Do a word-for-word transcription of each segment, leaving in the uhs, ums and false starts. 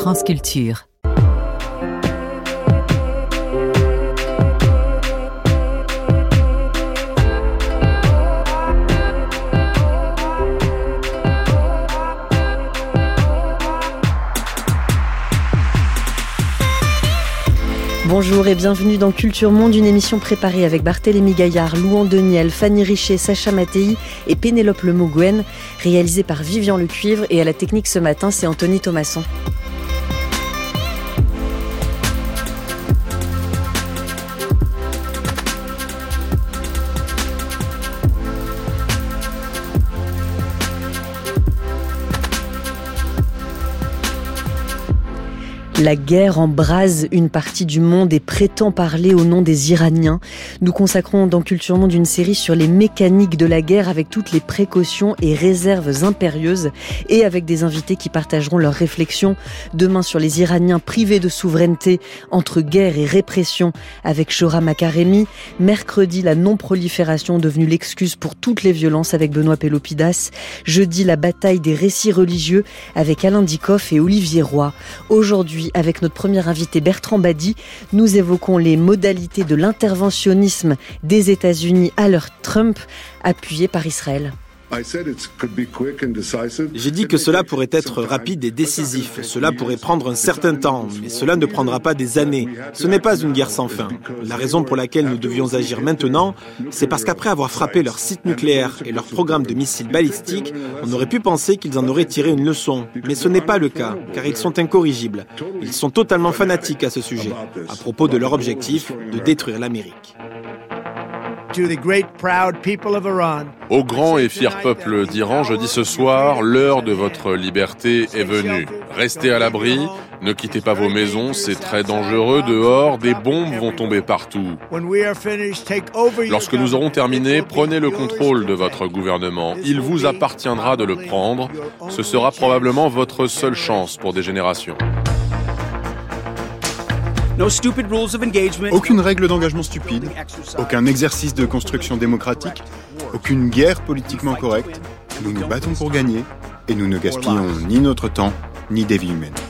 France Culture. Bonjour et bienvenue dans Culture Monde, une émission préparée avec Barthélémy Gaillard, Louan Deniel, Fanny Richet, Sacha Mattei et Pénélope Lemouguen, réalisée par Vivian Lecuivre, et à la technique ce matin, c'est Anthony Thomasson. La guerre embrase une partie du monde et prétend parler au nom des Iraniens. Nous consacrons dans Culture Monde une série sur les mécaniques de la guerre avec toutes les précautions et réserves impérieuses et avec des invités qui partageront leurs réflexions demain sur les Iraniens privés de souveraineté entre guerre et répression avec Shohra Makaremi. Mercredi, la non-prolifération devenue l'excuse pour toutes les violences avec Benoît Pélopidas. Jeudi, la bataille des récits religieux avec Alain Dicoff et Olivier Roy. Aujourd'hui, avec notre premier invité Bertrand Badi, nous évoquons les modalités de l'interventionnisme des États-Unis à l'heure Trump, appuyé par Israël. J'ai dit que cela pourrait être rapide et décisif. Cela pourrait prendre un certain temps, mais cela ne prendra pas des années. Ce n'est pas une guerre sans fin. La raison pour laquelle nous devions agir maintenant, c'est parce qu'après avoir frappé leur site nucléaire et leur programme de missiles balistiques, on aurait pu penser qu'ils en auraient tiré une leçon. Mais ce n'est pas le cas, car ils sont incorrigibles. Ils sont totalement fanatiques à ce sujet, à propos de leur objectif de détruire l'Amérique. Au grand et fier peuple d'Iran, je dis ce soir, l'heure de votre liberté est venue. Restez à l'abri, ne quittez pas vos maisons, c'est très dangereux dehors, des bombes vont tomber partout. Lorsque nous aurons terminé, prenez le contrôle de votre gouvernement. Il vous appartiendra de le prendre. Ce sera probablement votre seule chance pour des générations. Aucune règle d'engagement stupide, aucun exercice de construction démocratique, aucune guerre politiquement correcte. Nous nous battons pour gagner et nous ne gaspillons ni notre temps, ni des vies humaines.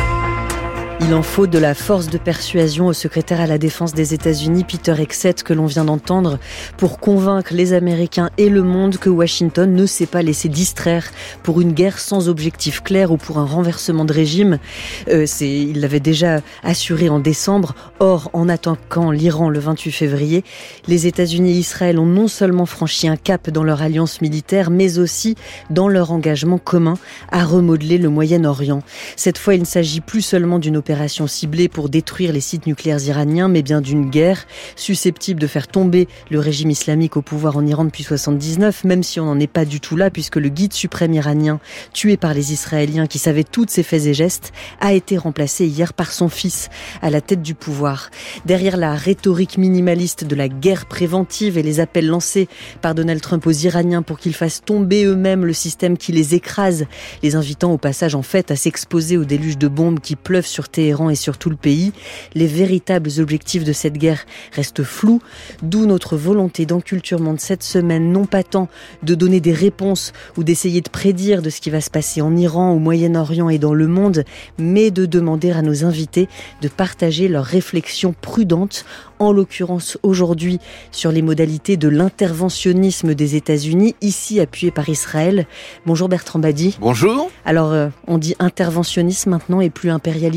Il en faut de la force de persuasion au secrétaire à la défense des États-Unis, Peter Hegseth, que l'on vient d'entendre, pour convaincre les Américains et le monde que Washington ne s'est pas laissé distraire pour une guerre sans objectif clair ou pour un renversement de régime. Euh, c'est, il l'avait déjà assuré en décembre. Or, en attaquant l'Iran le vingt-huit février, les États-Unis et Israël ont non seulement franchi un cap dans leur alliance militaire, mais aussi dans leur engagement commun à remodeler le Moyen-Orient. Cette fois, il ne s'agit plus seulement d'une opération opération ciblée pour détruire les sites nucléaires iraniens, mais bien d'une guerre susceptible de faire tomber le régime islamique au pouvoir en Iran depuis soixante-dix-neuf, même si on n'en est pas du tout là, puisque le guide suprême iranien, tué par les Israéliens qui savaient tous ses faits et gestes, a été remplacé hier par son fils à la tête du pouvoir. Derrière la rhétorique minimaliste de la guerre préventive et les appels lancés par Donald Trump aux Iraniens pour qu'ils fassent tomber eux-mêmes le système qui les écrase, les invitant au passage en fait à s'exposer au déluge de bombes qui pleuvent sur Téhéran et sur tout le pays, les véritables objectifs de cette guerre restent flous, d'où notre volonté dans Culture Monde cette semaine, non pas tant de donner des réponses ou d'essayer de prédire de ce qui va se passer en Iran, au Moyen-Orient et dans le monde, mais de demander à nos invités de partager leurs réflexions prudentes, en l'occurrence aujourd'hui sur les modalités de l'interventionnisme des États-Unis, ici appuyé par Israël. Bonjour Bertrand Badi. Bonjour. Alors, euh, on dit interventionnisme maintenant et plus impérialisme ?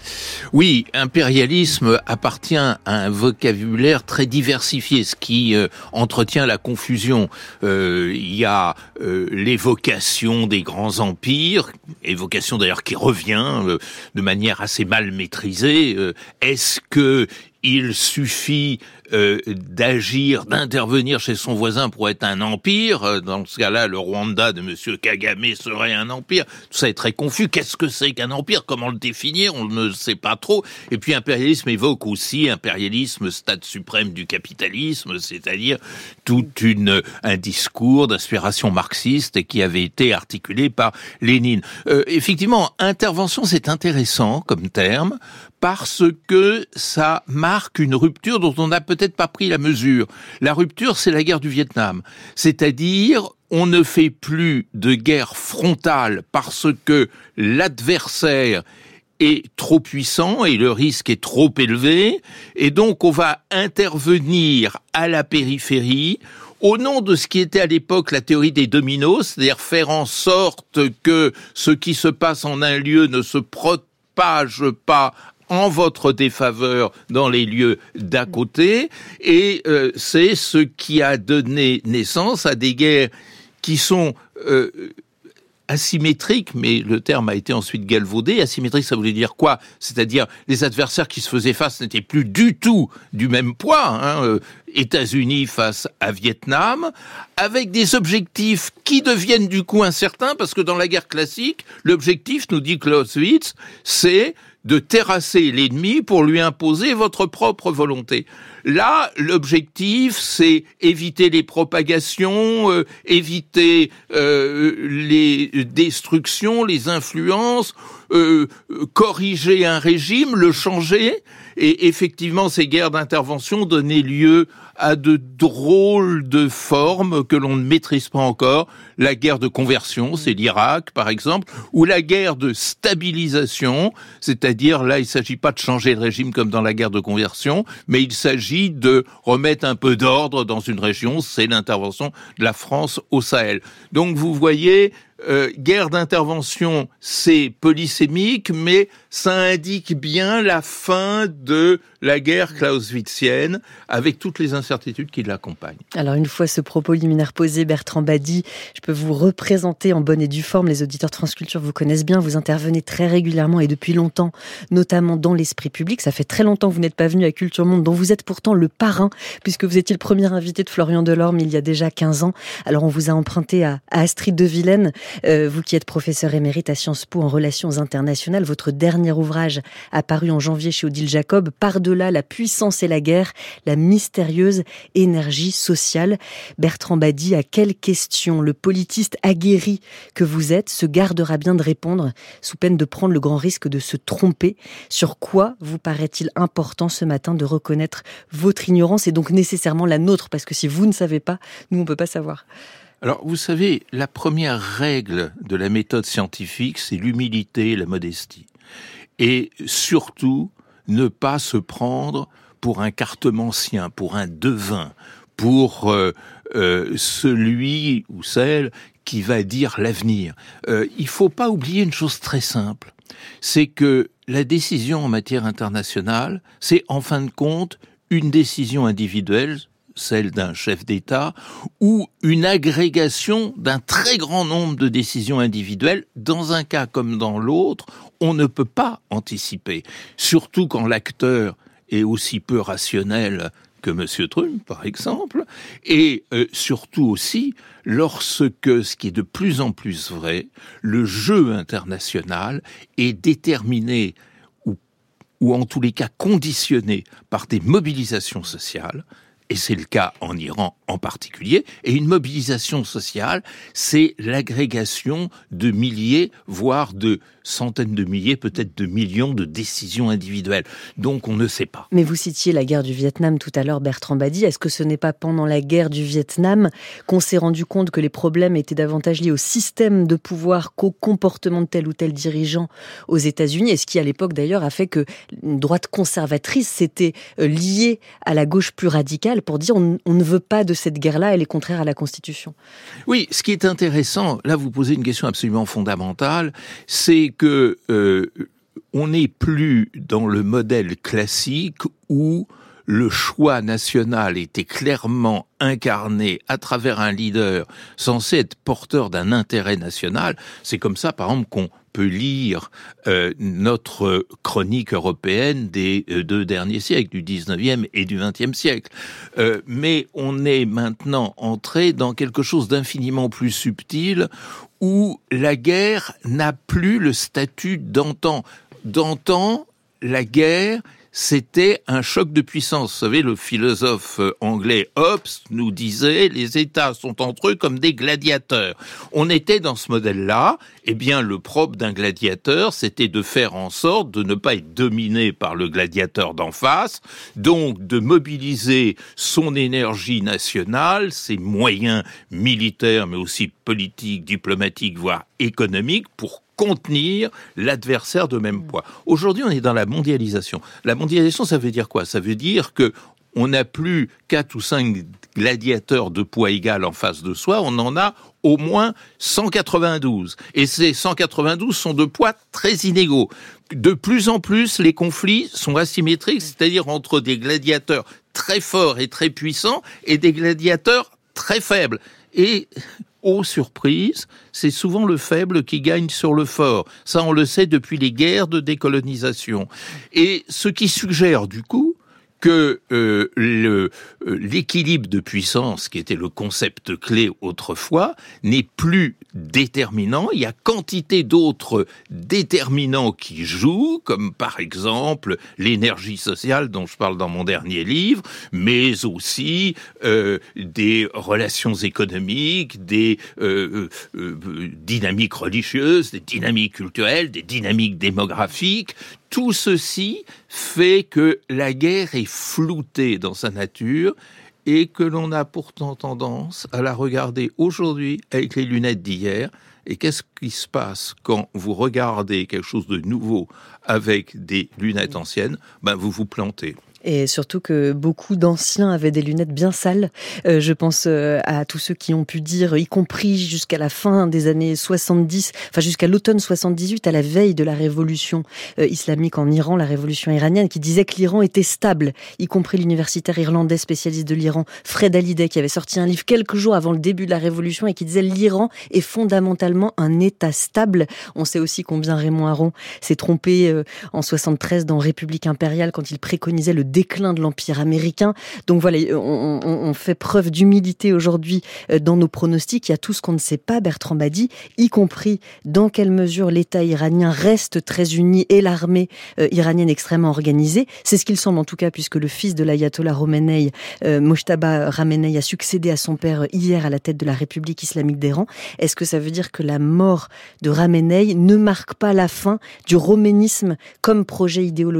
Oui, impérialisme appartient à un vocabulaire très diversifié, ce qui euh, entretient la confusion. Euh, il y a euh, l'évocation des grands empires, évocation d'ailleurs qui revient euh, de manière assez mal maîtrisée. Euh, est-ce que il suffit euh, d'agir, d'intervenir chez son voisin pour être un empire? Dans ce cas-là, le Rwanda de Monsieur Kagame serait un empire. Tout ça est très confus. Qu'est-ce que c'est qu'un empire? Comment le définir? On ne sait pas trop. Et puis, impérialisme évoque aussi impérialisme, stade suprême du capitalisme, c'est-à-dire tout une un discours d'inspiration marxiste qui avait été articulé par Lénine. Euh, effectivement, intervention, c'est intéressant comme terme parce que ça marque une rupture dont on n'a peut-être pas pris la mesure. La rupture, c'est la guerre du Vietnam. C'est-à-dire, on ne fait plus de guerre frontale parce que l'adversaire est trop puissant et le risque est trop élevé, et donc on va intervenir à la périphérie au nom de ce qui était à l'époque la théorie des dominos, c'est-à-dire faire en sorte que ce qui se passe en un lieu ne se propage pas en votre défaveur dans les lieux d'à côté, et euh, c'est ce qui a donné naissance à des guerres qui sont euh, asymétriques, mais le terme a été ensuite galvaudé. Asymétrique, ça voulait dire quoi ? C'est-à-dire les adversaires qui se faisaient face n'étaient plus du tout du même poids, hein, euh, États-Unis face à Vietnam, avec des objectifs qui deviennent du coup incertains, parce que dans la guerre classique, l'objectif, nous dit Clausewitz, c'est de terrasser l'ennemi pour lui imposer votre propre volonté. Là, l'objectif, c'est éviter les propagations, euh, éviter euh, les destructions, les influences, euh, corriger un régime, le changer. Et effectivement, ces guerres d'intervention donnaient lieu à de drôles de formes que l'on ne maîtrise pas encore. La guerre de conversion, c'est l'Irak, par exemple, ou la guerre de stabilisation, c'est-à-dire, là, il ne s'agit pas de changer le régime comme dans la guerre de conversion, mais il s'agit de remettre un peu d'ordre dans une région, c'est l'intervention de la France au Sahel. Donc, vous voyez, euh, guerre d'intervention, c'est polysémique, mais ça indique bien la fin de la guerre clausewitzienne, avec toutes les incertitudes qui l'accompagnent. Alors, une fois ce propos liminaire posé, Bertrand Badi, je peux vous représenter en bonne et due forme. Les auditeurs de France Culture vous connaissent bien. Vous intervenez très régulièrement et depuis longtemps, notamment dans l'esprit public. Ça fait très longtemps que vous n'êtes pas venu à Culture Monde, dont vous êtes pourtant le parrain, puisque vous étiez le premier invité de Florian Delorme il y a déjà quinze ans. Alors, on vous a emprunté à, à Astrid de Villaine, euh, vous qui êtes professeur émérite à Sciences Po en relations internationales. Votre dernier ouvrage apparu en janvier chez Odile Jacob, Par-delà la puissance et la guerre, la mystérieuse énergie sociale. Bertrand Badi, à quelle question le politiste aguerri que vous êtes se gardera bien de répondre, sous peine de prendre le grand risque de se tromper? Sur quoi vous paraît-il important ce matin de reconnaître votre ignorance et donc nécessairement la nôtre? Parce que si vous ne savez pas, nous on ne peut pas savoir. Alors, vous savez, la première règle de la méthode scientifique, c'est l'humilité et la modestie. Et surtout, ne pas se prendre pour un cartomancien, pour un devin, pour euh, euh, celui ou celle qui va dire l'avenir. Euh, il faut pas oublier une chose très simple, c'est que la décision en matière internationale, c'est en fin de compte une décision individuelle, celle d'un chef d'État, ou une agrégation d'un très grand nombre de décisions individuelles. Dans un cas comme dans l'autre, on ne peut pas anticiper, surtout quand l'acteur est aussi peu rationnel que M. Trump, par exemple, et euh, surtout aussi lorsque, ce qui est de plus en plus vrai, le jeu international est déterminé, ou, ou en tous les cas conditionné par des mobilisations sociales, et c'est le cas en Iran en particulier, et une mobilisation sociale, c'est l'agrégation de milliers, voire de centaines de milliers, peut-être de millions de décisions individuelles. Donc on ne sait pas. Mais vous citiez la guerre du Vietnam tout à l'heure, Bertrand Badi. Est-ce que ce n'est pas pendant la guerre du Vietnam qu'on s'est rendu compte que les problèmes étaient davantage liés au système de pouvoir qu'au comportement de tel ou tel dirigeant aux États-Unis? Et ce qui, à l'époque d'ailleurs, a fait que une droite conservatrice s'était liée à la gauche plus radicale pour dire on, on ne veut pas de cette guerre-là, elle est contraire à la Constitution. Oui, ce qui est intéressant, là vous posez une question absolument fondamentale, c'est que euh, on n'est plus dans le modèle classique où le choix national était clairement incarné à travers un leader censé être porteur d'un intérêt national. C'est comme ça, par exemple, qu'on peut lire euh, notre chronique européenne des euh, deux derniers siècles, du dix-neuvième et du vingtième siècle. Euh, mais on est maintenant entré dans quelque chose d'infiniment plus subtil où la guerre n'a plus le statut d'antan. D'antan, la guerre, c'était un choc de puissance. Vous savez, le philosophe anglais Hobbes nous disait « les États sont entre eux comme des gladiateurs ». On était dans ce modèle-là. Eh bien, le propre d'un gladiateur, c'était de faire en sorte de ne pas être dominé par le gladiateur d'en face, donc de mobiliser son énergie nationale, ses moyens militaires, mais aussi politiques, diplomatiques, voire économiques, pour contenir l'adversaire de même poids. Aujourd'hui, on est dans la mondialisation. La mondialisation, ça veut dire quoi ? Ça veut dire que on n'a plus quatre ou cinq gladiateurs de poids égal en face de soi, on en a au moins cent quatre-vingt-douze. Et ces cent quatre-vingt-douze sont de poids très inégaux. De plus en plus, les conflits sont asymétriques, c'est-à-dire entre des gladiateurs très forts et très puissants et des gladiateurs très faibles. Et aux surprises, c'est souvent le faible qui gagne sur le fort. Ça, on le sait depuis les guerres de décolonisation. Et ce qui suggère, du coup, que euh, le, euh, l'équilibre de puissance, qui était le concept clé autrefois, n'est plus déterminant. Il y a quantité d'autres déterminants qui jouent, comme par exemple l'énergie sociale dont je parle dans mon dernier livre, mais aussi euh, des relations économiques, des euh, euh, dynamiques religieuses, des dynamiques culturelles, des dynamiques démographiques. Tout ceci fait que la guerre est floutée dans sa nature et que l'on a pourtant tendance à la regarder aujourd'hui avec les lunettes d'hier. Et qu'est-ce qui se passe quand vous regardez quelque chose de nouveau avec des lunettes anciennes ? Ben, vous vous plantez. Et surtout que beaucoup d'anciens avaient des lunettes bien sales. Euh, je pense euh, à tous ceux qui ont pu dire, y compris jusqu'à la fin des années soixante-dix, enfin jusqu'à l'automne soixante-dix-huit, à la veille de la révolution euh, islamique en Iran, la révolution iranienne, qui disait que l'Iran était stable, y compris l'universitaire irlandais spécialiste de l'Iran, Fred Hallyday, qui avait sorti un livre quelques jours avant le début de la révolution et qui disait l'Iran est fondamentalement un État stable. On sait aussi combien Raymond Aron s'est trompé euh, en soixante-treize dans République impériale quand il préconisait le déclin de l'Empire américain. Donc voilà, on, on, on fait preuve d'humilité aujourd'hui dans nos pronostics. Il y a tout ce qu'on ne sait pas, Bertrand Badi, y compris dans quelle mesure l'État iranien reste très uni et l'armée euh, iranienne extrêmement organisée. C'est ce qu'il semble en tout cas, puisque le fils de l'ayatollah Khomeini, euh, Mojtaba Khamenei, a succédé à son père hier à la tête de la République islamique d'Iran. Est-ce que ça veut dire que la mort de Khamenei ne marque pas la fin du khoménisme comme projet idéologique ?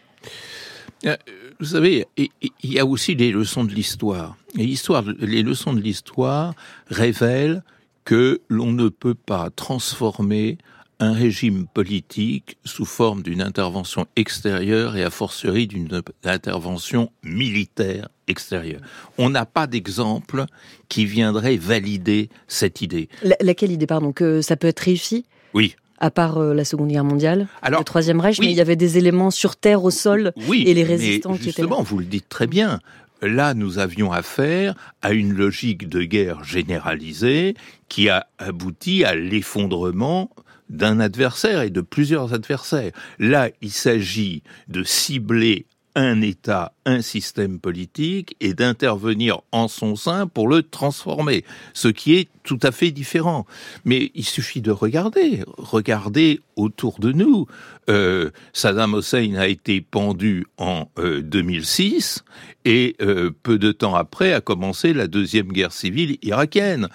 Vous savez, il y a aussi les leçons de l'histoire. Et l'histoire, les leçons de l'histoire révèlent que l'on ne peut pas transformer un régime politique sous forme d'une intervention extérieure et a fortiori d'une intervention militaire extérieure. On n'a pas d'exemple qui viendrait valider cette idée. La, laquelle idée, pardon, que ça peut être réussi ? Oui. À part euh, la Seconde Guerre mondiale, alors, le Troisième Reich, oui. mais il y avait des éléments sur terre, au sol, oui, et les résistants mais qui étaient là. Justement, vous le dites très bien. Là, nous avions affaire à une logique de guerre généralisée qui a abouti à l'effondrement d'un adversaire et de plusieurs adversaires. Là, il s'agit de cibler un État, un système politique et d'intervenir en son sein pour le transformer, ce qui est tout à fait différent. Mais il suffit de regarder, regarder autour de nous. Euh, Saddam Hussein a été pendu en euh, deux mille six et euh, peu de temps après a commencé la deuxième guerre civile irakienne.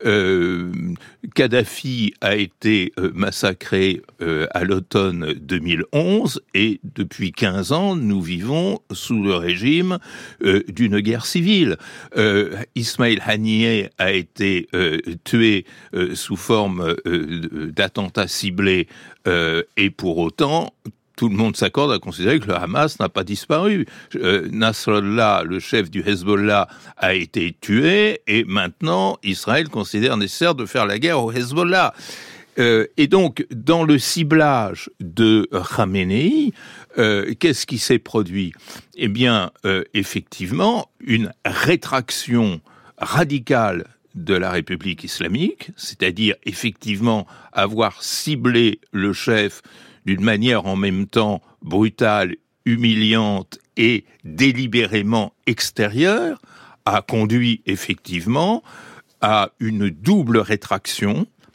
Euh, Kadhafi a été euh, massacré euh, à l'automne deux mille onze et depuis quinze ans, nous vivons sous le régime euh, d'une guerre civile. Euh, Ismail Haniyeh a été euh, tué euh, sous forme euh, d'attentats ciblés euh, et pour autant, tout le monde s'accorde à considérer que le Hamas n'a pas disparu. Euh, Nasrallah, le chef du Hezbollah, a été tué et maintenant Israël considère nécessaire de faire la guerre au Hezbollah. Euh, et donc, dans le ciblage de Khamenei, euh, qu'est-ce qui s'est produit ? Eh bien, euh, effectivement, une rétraction radicale de la République islamique, c'est-à-dire effectivement avoir ciblé le chef d'une manière en même temps brutale, humiliante et délibérément extérieure, a conduit effectivement à une double rétraction,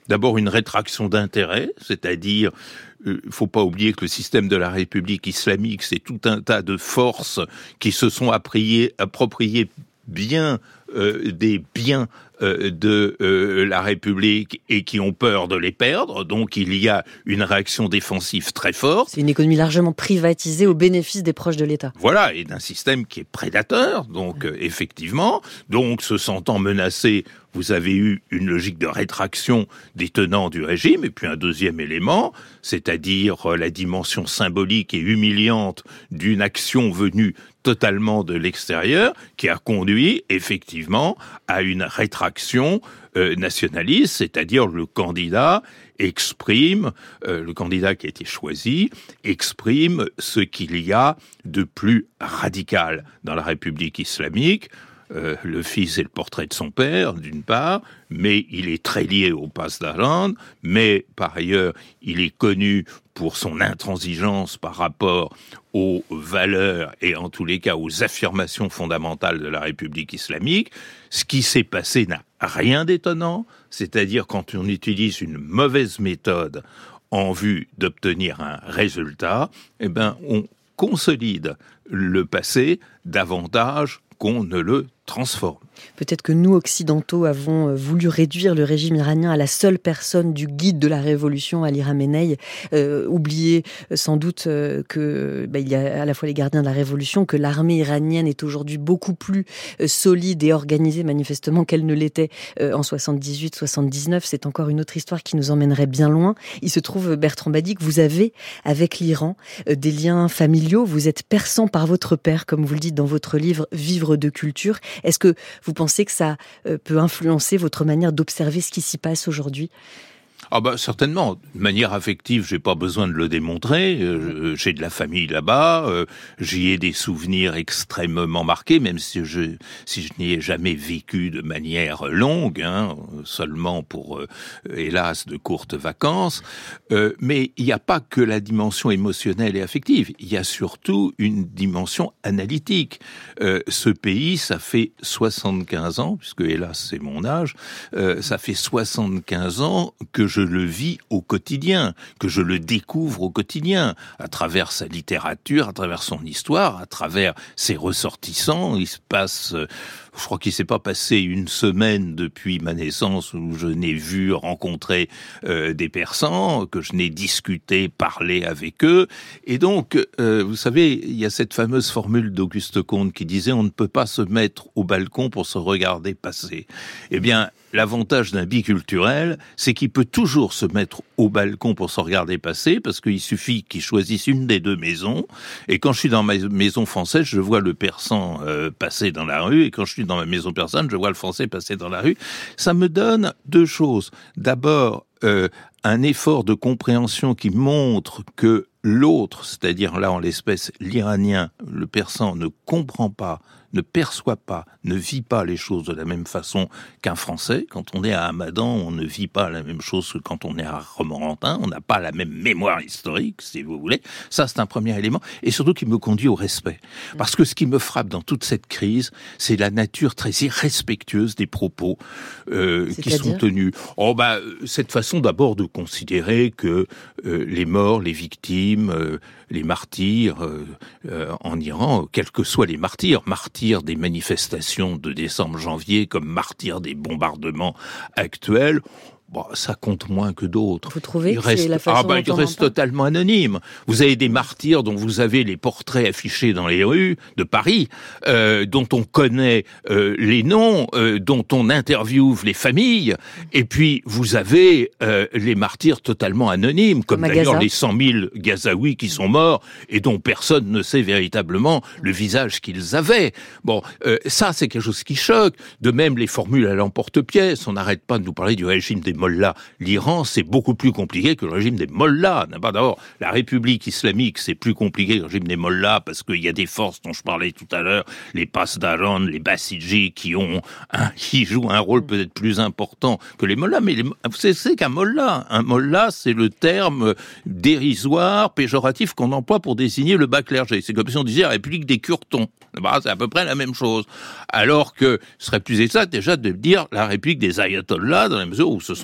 D'abord une rétraction d'intérêt, c'est-à-dire il euh, ne faut pas oublier que le système de la République islamique, c'est tout un tas de forces qui se sont appropriées, appropriées bien euh, des biens euh, de euh, la République et qui ont peur de les perdre. Donc il y a une réaction défensive très forte. C'est une économie largement privatisée au bénéfice des proches de l'État. Voilà, et d'un système qui est prédateur, donc euh, effectivement. Donc se sentant menacé, vous avez eu une logique de rétraction des tenants du régime, et puis un deuxième élément, c'est-à-dire euh, la dimension symbolique et humiliante d'une action venue totalement de l'extérieur, qui a conduit effectivement à une rétraction euh, nationaliste, c'est-à-dire le candidat exprime, euh, le candidat qui a été choisi, exprime ce qu'il y a de plus radical dans la République islamique. Euh, le fils est le portrait de son père, d'une part, mais il est très lié au Pass d'Arande, mais par ailleurs, il est connu pour son intransigeance par rapport aux valeurs et en tous les cas aux affirmations fondamentales de la République islamique. Ce qui s'est passé n'a rien d'étonnant, c'est-à-dire quand on utilise une mauvaise méthode en vue d'obtenir un résultat, eh ben, on consolide le passé davantage qu'on ne le transforme. Peut-être que nous, occidentaux, avons voulu réduire le régime iranien à la seule personne du guide de la révolution, Ali Khamenei, euh, oublier sans doute euh, que bah, il y a à la fois les gardiens de la révolution, que l'armée iranienne est aujourd'hui beaucoup plus euh, solide et organisée manifestement qu'elle ne l'était euh, en soixante-dix-huit soixante-dix-neuf. C'est encore une autre histoire qui nous emmènerait bien loin. Il se trouve, Bertrand Badi, que vous avez avec l'Iran euh, des liens familiaux. Vous êtes persan par votre père, comme vous le dites dans votre livre « Vivre de culture ». Est-ce que vous pensez que ça euh, peut influencer votre manière d'observer ce qui s'y passe aujourd'hui ? Ah bah certainement. De manière affective, j'ai pas besoin de le démontrer. Euh, j'ai de la famille là-bas. Euh, j'y ai des souvenirs extrêmement marqués, même si je si je n'y ai jamais vécu de manière longue, hein, seulement pour euh, hélas de courtes vacances. Euh, mais il n'y a pas que la dimension émotionnelle et affective. Il y a surtout une dimension analytique. Euh, ce pays, ça fait soixante-quinze ans, puisque hélas c'est mon âge. Euh, ça fait soixante-quinze ans que je je le vis au quotidien, que je le découvre au quotidien, à travers sa littérature, à travers son histoire, à travers ses ressortissants. Il se passe, je crois qu'il ne s'est pas passé une semaine depuis ma naissance où je n'ai vu, rencontrer euh, des Persans, que je n'ai discuté, parlé avec eux. Et donc, euh, vous savez, il y a cette fameuse formule d'Auguste Comte qui disait « on ne peut pas se mettre au balcon pour se regarder passer ». Eh bien, l'avantage d'un biculturel, c'est qu'il peut toujours se mettre au balcon pour se regarder passer, parce qu'il suffit qu'il choisisse une des deux maisons. Et quand je suis dans ma maison française, je vois le persan euh, passer dans la rue, et quand je suis dans ma maison persane, je vois le français passer dans la rue. Ça me donne deux choses. D'abord, euh, un effort de compréhension qui montre que l'autre, c'est-à-dire là en l'espèce l'iranien, le persan, ne comprend pas, ne perçoit pas, ne vit pas les choses de la même façon qu'un Français. Quand on est à Hamadan, on ne vit pas la même chose que quand on est à Romorantin. On n'a pas la même mémoire historique, si vous voulez. Ça, c'est un premier élément. Et surtout, qui me conduit au respect. Parce que ce qui me frappe dans toute cette crise, c'est la nature très irrespectueuse des propos euh, qui sont tenus. Oh, bah, cette façon d'abord de considérer que euh, les morts, les victimes, euh, les martyrs euh, euh, en Iran, quels que soient les martyrs, martyrs des manifestations de décembre-janvier comme martyrs des bombardements actuels, bon, ça compte moins que d'autres. Vous trouvez il que reste, c'est la façon ah bah, dont il on reste entend totalement anonyme. Vous avez des martyrs dont vous avez les portraits affichés dans les rues de Paris, euh, dont on connaît euh, les noms, euh, dont on interviewe les familles, et puis vous avez euh, les martyrs totalement anonymes, comme, comme d'ailleurs les cent mille Gazaouis qui sont morts et dont personne ne sait véritablement le visage qu'ils avaient. Bon, euh, ça c'est quelque chose qui choque. De même, les formules à l'emporte-pièce. On n'arrête pas de nous parler du régime des mollahs. L'Iran, c'est beaucoup plus compliqué que le régime des mollahs. D'abord, la République islamique, c'est plus compliqué que le régime des mollahs parce qu'il y a des forces dont je parlais tout à l'heure, les Pasdaran, les Bassidji, qui ont, un, qui jouent un rôle peut-être plus important que les mollahs. Mais les, c'est, c'est qu'un mollah, un mollah, c'est le terme dérisoire, péjoratif qu'on emploie pour désigner le bas clergé. C'est comme si on disait la République des Curtons. Bah, c'est à peu près la même chose. Alors que ce serait plus exact déjà de dire la République des ayatollahs, dans la mesure où ce sont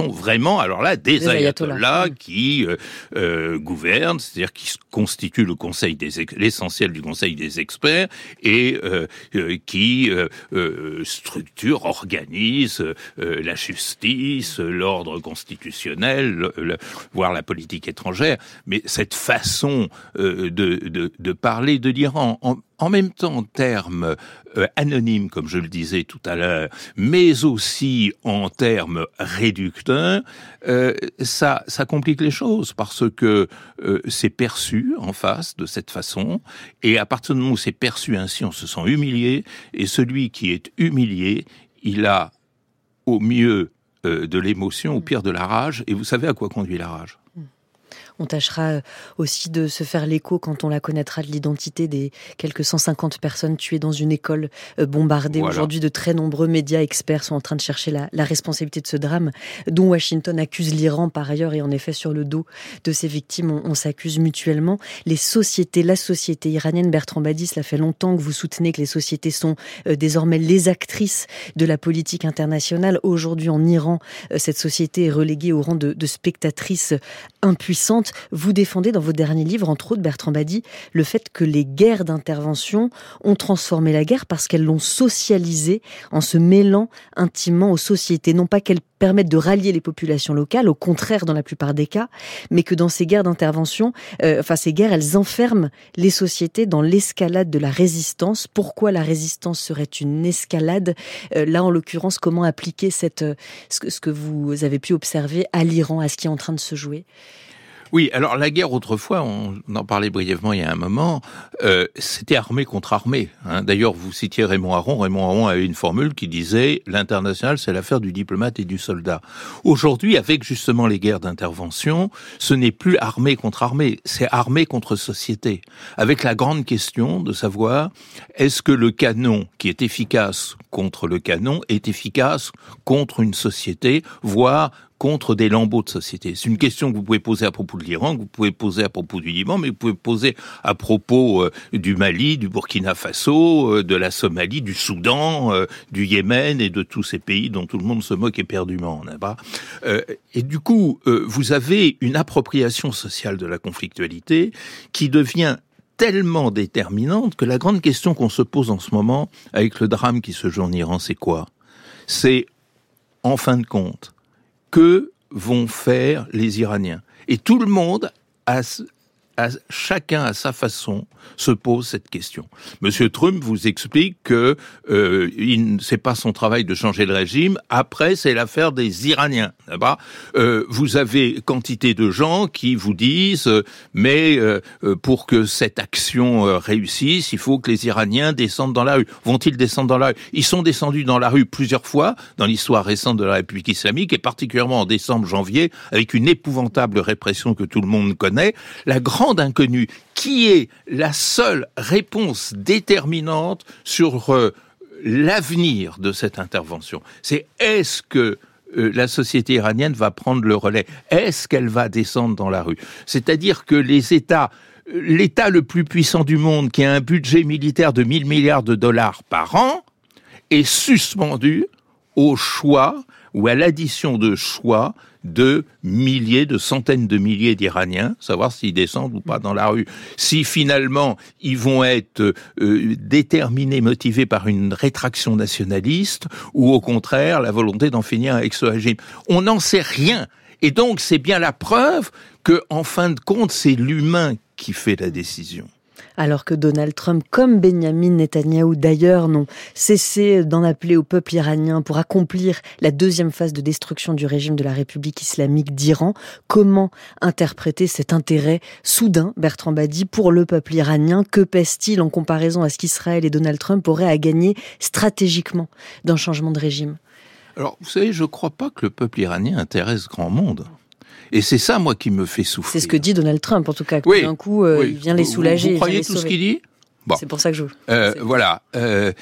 sont vraiment, alors là, des, des ayatollahs, ayatollahs qui euh, euh, gouvernent, c'est-à-dire qui constituent le conseil des l'essentiel du conseil des experts et euh, euh, qui euh, euh, structurent, organisent euh, la justice, l'ordre constitutionnel, le, le, voire la politique étrangère. Mais cette façon euh, de, de, de parler de l'Iran en, en même temps en termes euh, anonymes, comme je le disais tout à l'heure, mais aussi en termes réducteurs, euh, ça, ça complique les choses parce que euh, c'est perçu en face de cette façon, et à partir du moment où c'est perçu ainsi, on se sent humilié, et celui qui est humilié, il a au mieux euh, de l'émotion, au pire de la rage, et vous savez à quoi conduit la rage ? On tâchera aussi de se faire l'écho, quand on la connaîtra, de l'identité des quelques cent cinquante personnes tuées dans une école bombardée. Voilà. Aujourd'hui, de très nombreux médias experts sont en train de chercher la, la responsabilité de ce drame, dont Washington accuse l'Iran par ailleurs, et en effet, sur le dos de ces victimes, on, on s'accuse mutuellement. Les sociétés, la société iranienne, Bertrand Badi, cela fait longtemps que vous soutenez que les sociétés sont euh, désormais les actrices de la politique internationale. Aujourd'hui, en Iran, euh, cette société est reléguée au rang de, de spectatrice impuissante. Vous défendez dans vos derniers livres, entre autres, Bertrand Badi, le fait que les guerres d'intervention ont transformé la guerre parce qu'elles l'ont socialisée en se mêlant intimement aux sociétés. Non pas qu'elles permettent de rallier les populations locales, au contraire dans la plupart des cas, mais que dans ces guerres d'intervention, euh, enfin ces guerres, elles enferment les sociétés dans l'escalade de la résistance. Pourquoi la résistance serait une escalade ? euh, Là, en l'occurrence, comment appliquer cette, ce que, ce que vous avez pu observer à l'Iran, à ce qui est en train de se jouer ? Oui, alors la guerre autrefois, on en parlait brièvement il y a un moment, euh, c'était armée contre armée. Hein. D'ailleurs, vous citiez Raymond Aron. Raymond Aron avait une formule qui disait « l'international, c'est l'affaire du diplomate et du soldat ». Aujourd'hui, avec justement les guerres d'intervention, ce n'est plus armée contre armée, c'est armée contre société. Avec la grande question de savoir, est-ce que le canon qui est efficace contre le canon est efficace contre une société, voire contre des lambeaux de société. C'est une question que vous pouvez poser à propos de l'Iran, que vous pouvez poser à propos du Liban, mais vous pouvez poser à propos euh, du Mali, du Burkina Faso, euh, de la Somalie, du Soudan, euh, du Yémen et de tous ces pays dont tout le monde se moque éperdument, n'est-ce pas ? euh, Et du coup, euh, vous avez une appropriation sociale de la conflictualité qui devient tellement déterminante que la grande question qu'on se pose en ce moment, avec le drame qui se joue en Iran, c'est quoi ? C'est, en fin de compte, que vont faire les Iraniens ? Et tout le monde, a, a, chacun à sa façon, se pose cette question. Monsieur Trump vous explique que euh, il, c'est pas son travail de changer le régime. Après, c'est l'affaire des Iraniens. D'abord, euh, vous avez quantité de gens qui vous disent, euh, mais euh, pour que cette action euh, réussisse, il faut que les Iraniens descendent dans la rue. Vont-ils descendre dans la rue ? Ils sont descendus dans la rue plusieurs fois dans l'histoire récente de la République islamique, et particulièrement en décembre-janvier, avec une épouvantable répression que tout le monde connaît. La grande inconnue, qui est la seule réponse déterminante sur euh, l'avenir de cette intervention. C'est est-ce que euh, la société iranienne va prendre le relais ? Est-ce qu'elle va descendre dans la rue ? C'est-à-dire que les États, l'État le plus puissant du monde, qui a un budget militaire de mille milliards de dollars par an, est suspendu au choix ou à l'addition de choix de milliers, de centaines de milliers d'Iraniens, savoir s'ils descendent ou pas dans la rue. Si finalement ils vont être euh, déterminés, motivés par une rétraction nationaliste, ou au contraire la volonté d'en finir avec ce régime. On n'en sait rien. Et donc c'est bien la preuve que, en fin de compte, c'est l'humain qui fait la décision. Alors que Donald Trump, comme Benyamin Netanyahou d'ailleurs, n'ont cessé d'en appeler au peuple iranien pour accomplir la deuxième phase de destruction du régime de la République islamique d'Iran. Comment interpréter cet intérêt soudain, Bertrand Badi, pour le peuple iranien ? Que pèse-t-il en comparaison à ce qu'Israël et Donald Trump auraient à gagner stratégiquement d'un changement de régime ? Alors, vous savez, je ne crois pas que le peuple iranien intéresse grand monde. Et c'est ça, moi, qui me fait souffrir. C'est ce que dit Donald Trump, en tout cas. Oui, d'un coup, euh, oui. il vient les soulager. Vous, vous croyez tout ce qu'il dit ? Bon. C'est pour ça que je... Euh, voilà. Euh,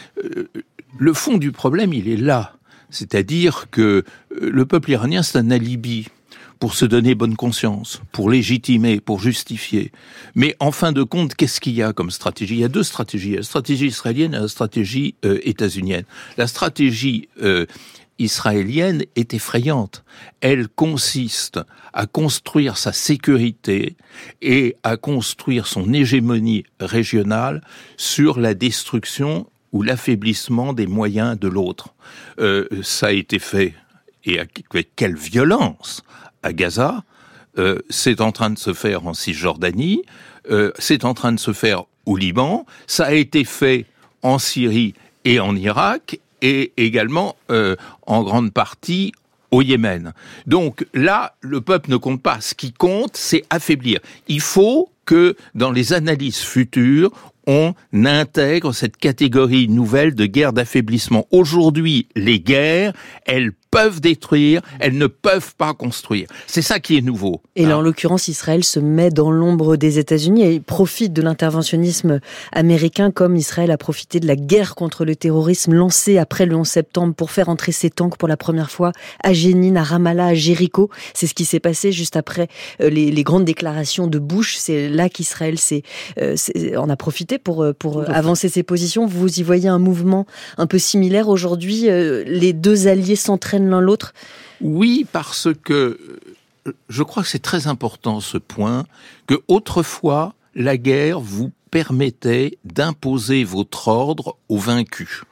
le fond du problème, il est là. C'est-à-dire que le peuple iranien, c'est un alibi pour se donner bonne conscience, pour légitimer, pour justifier. Mais en fin de compte, qu'est-ce qu'il y a comme stratégie ? Il y a deux stratégies, la stratégie israélienne et la stratégie euh, états-unienne. La stratégie euh, israélienne est effrayante. Elle consiste à construire sa sécurité et à construire son hégémonie régionale sur la destruction ou l'affaiblissement des moyens de l'autre. Euh, ça a été fait, et avec quelle violence, à Gaza. Euh, c'est en train de se faire en Cisjordanie, euh, c'est en train de se faire au Liban, ça a été fait en Syrie et en Irak, et également euh, en grande partie au Yémen. Donc là, le peuple ne compte pas. Ce qui compte, c'est affaiblir. Il faut que dans les analyses futures, on intègre cette catégorie nouvelle de guerre d'affaiblissement. Aujourd'hui, les guerres, elles peuvent détruire, elles ne peuvent pas construire. C'est ça qui est nouveau. Et là, hein. En l'occurrence, Israël se met dans l'ombre des États-Unis et profite de l'interventionnisme américain, comme Israël a profité de la guerre contre le terrorisme lancée après le onze septembre pour faire entrer ses tanks pour la première fois à Jénine, à Ramallah, à Jéricho. C'est ce qui s'est passé juste après les, les grandes déclarations de Bush. C'est là qu'Israël s'est, euh, s'est, en a profité pour, pour avancer ses positions. Vous y voyez un mouvement un peu similaire aujourd'hui. Euh, les deux alliés s'entraînent l'un l'autre. Oui, parce que je crois que c'est très important ce point, que autrefois, la guerre vous permettait d'imposer votre ordre aux vaincus.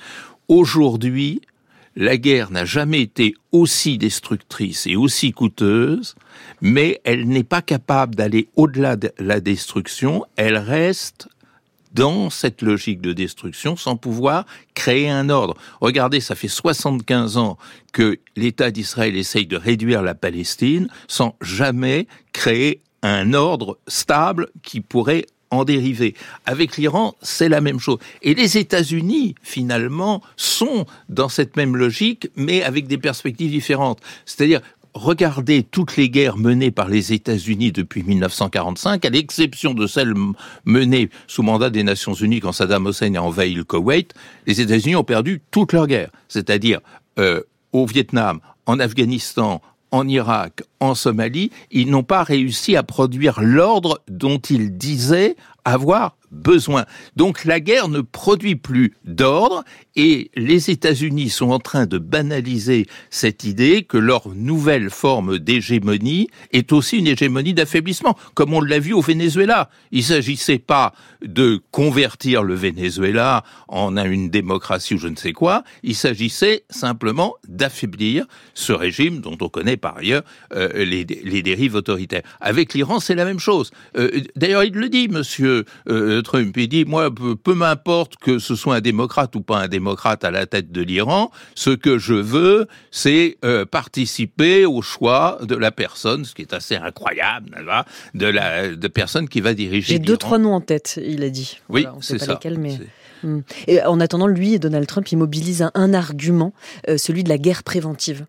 Aujourd'hui, la guerre n'a jamais été aussi destructrice et aussi coûteuse, mais elle n'est pas capable d'aller au-delà de la destruction, elle reste dans cette logique de destruction sans pouvoir créer un ordre. Regardez, ça fait soixante-quinze ans que l'État d'Israël essaye de réduire la Palestine sans jamais créer un ordre stable qui pourrait en dériver. Avec l'Iran, c'est la même chose. Et les États-Unis, finalement, sont dans cette même logique, mais avec des perspectives différentes. C'est-à-dire, regardez toutes les guerres menées par les États-Unis depuis mille neuf cent quarante-cinq, à l'exception de celles menées sous mandat des Nations Unies quand Saddam Hussein a envahi le Koweït, les États-Unis ont perdu toutes leurs guerres. C'est-à-dire euh, au Vietnam, en Afghanistan, en Irak, en Somalie, ils n'ont pas réussi à produire l'ordre dont ils disaient avoir besoin. Donc la guerre ne produit plus d'ordre et les États-Unis sont en train de banaliser cette idée que leur nouvelle forme d'hégémonie est aussi une hégémonie d'affaiblissement, comme on l'a vu au Venezuela. Il ne s'agissait pas de convertir le Venezuela en une démocratie ou je ne sais quoi, il s'agissait simplement d'affaiblir ce régime dont on connaît par ailleurs euh, les, les dérives autoritaires. Avec l'Iran, c'est la même chose. Euh, d'ailleurs, il le dit, monsieur euh, Trump, il dit, moi, peu, peu m'importe que ce soit un démocrate ou pas un démocrate à la tête de l'Iran, ce que je veux, c'est euh, participer au choix de la personne, ce qui est assez incroyable, là, de la de personne qui va diriger J'ai l'Iran. deux, trois noms en tête, il a dit. Oui, voilà, on c'est sait pas ça. lesquels, mais... C'est... Hum. Et en attendant, lui, Donald Trump, il mobilise un, un argument, euh, celui de la guerre préventive.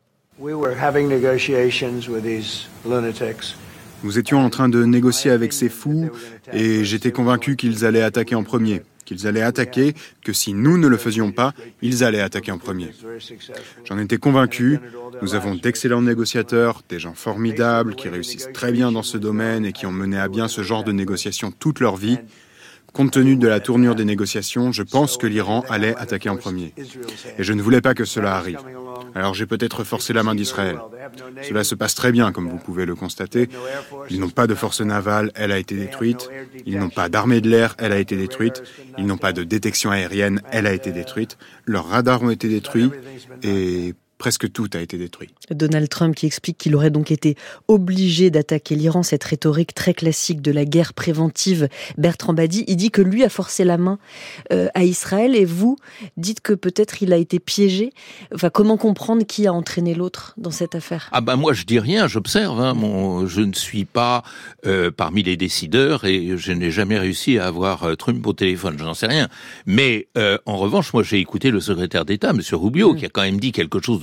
Nous étions en train de négocier avec ces fous et j'étais convaincu qu'ils allaient attaquer en premier. Qu'ils allaient attaquer, que si nous ne le faisions pas, ils allaient attaquer en premier. J'en étais convaincu. Nous avons d'excellents négociateurs, des gens formidables qui réussissent très bien dans ce domaine et qui ont mené à bien ce genre de négociations toute leur vie. Compte tenu de la tournure des négociations, je pense que l'Iran allait attaquer en premier. Et je ne voulais pas que cela arrive. Alors j'ai peut-être forcé la main d'Israël. Cela se passe très bien, comme vous pouvez le constater. Ils n'ont pas de force navale, elle a été détruite. Ils n'ont pas d'armée de l'air, elle a été détruite. Ils n'ont pas de détection aérienne, elle a été détruite. Leurs radars ont été détruits et presque tout a été détruit. Donald Trump qui explique qu'il aurait donc été obligé d'attaquer l'Iran, cette rhétorique très classique de la guerre préventive. Bertrand Badi, il dit que lui a forcé la main euh, à Israël et vous dites que peut-être il a été piégé. Enfin, comment comprendre qui a entraîné l'autre dans cette affaire ? Ah ben moi je dis rien, j'observe. Hein, mon, je ne suis pas euh, parmi les décideurs et je n'ai jamais réussi à avoir euh, Trump au téléphone, je n'en sais rien. Mais euh, en revanche, moi j'ai écouté le secrétaire d'État, M. Rubio, mmh. qui a quand même dit quelque chose de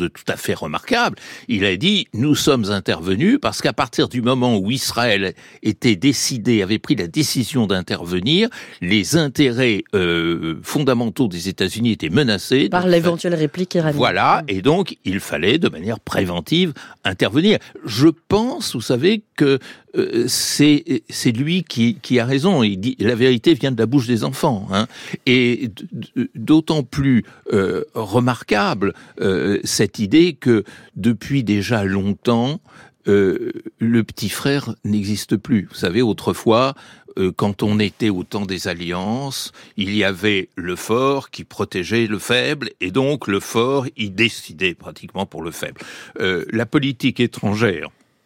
tout à fait remarquable. Il a dit « Nous sommes intervenus parce qu'à partir du moment où Israël était décidé, avait pris la décision d'intervenir, les intérêts euh, fondamentaux des États-Unis étaient menacés. » Par l'éventuelle réplique iranienne. Voilà, et donc il fallait de manière préventive intervenir. Je pense, vous savez, que euh, c'est c'est lui qui qui a raison. Il dit la vérité vient de la bouche des enfants, hein. Et d'autant plus euh, remarquable euh, cette idée que depuis déjà longtemps, euh, le petit frère n'existe plus. Vous savez, autrefois, euh, quand on était au temps des alliances, il y avait le fort qui protégeait le faible, et donc le fort, il décidait pratiquement pour le faible. Euh, la politique étrangère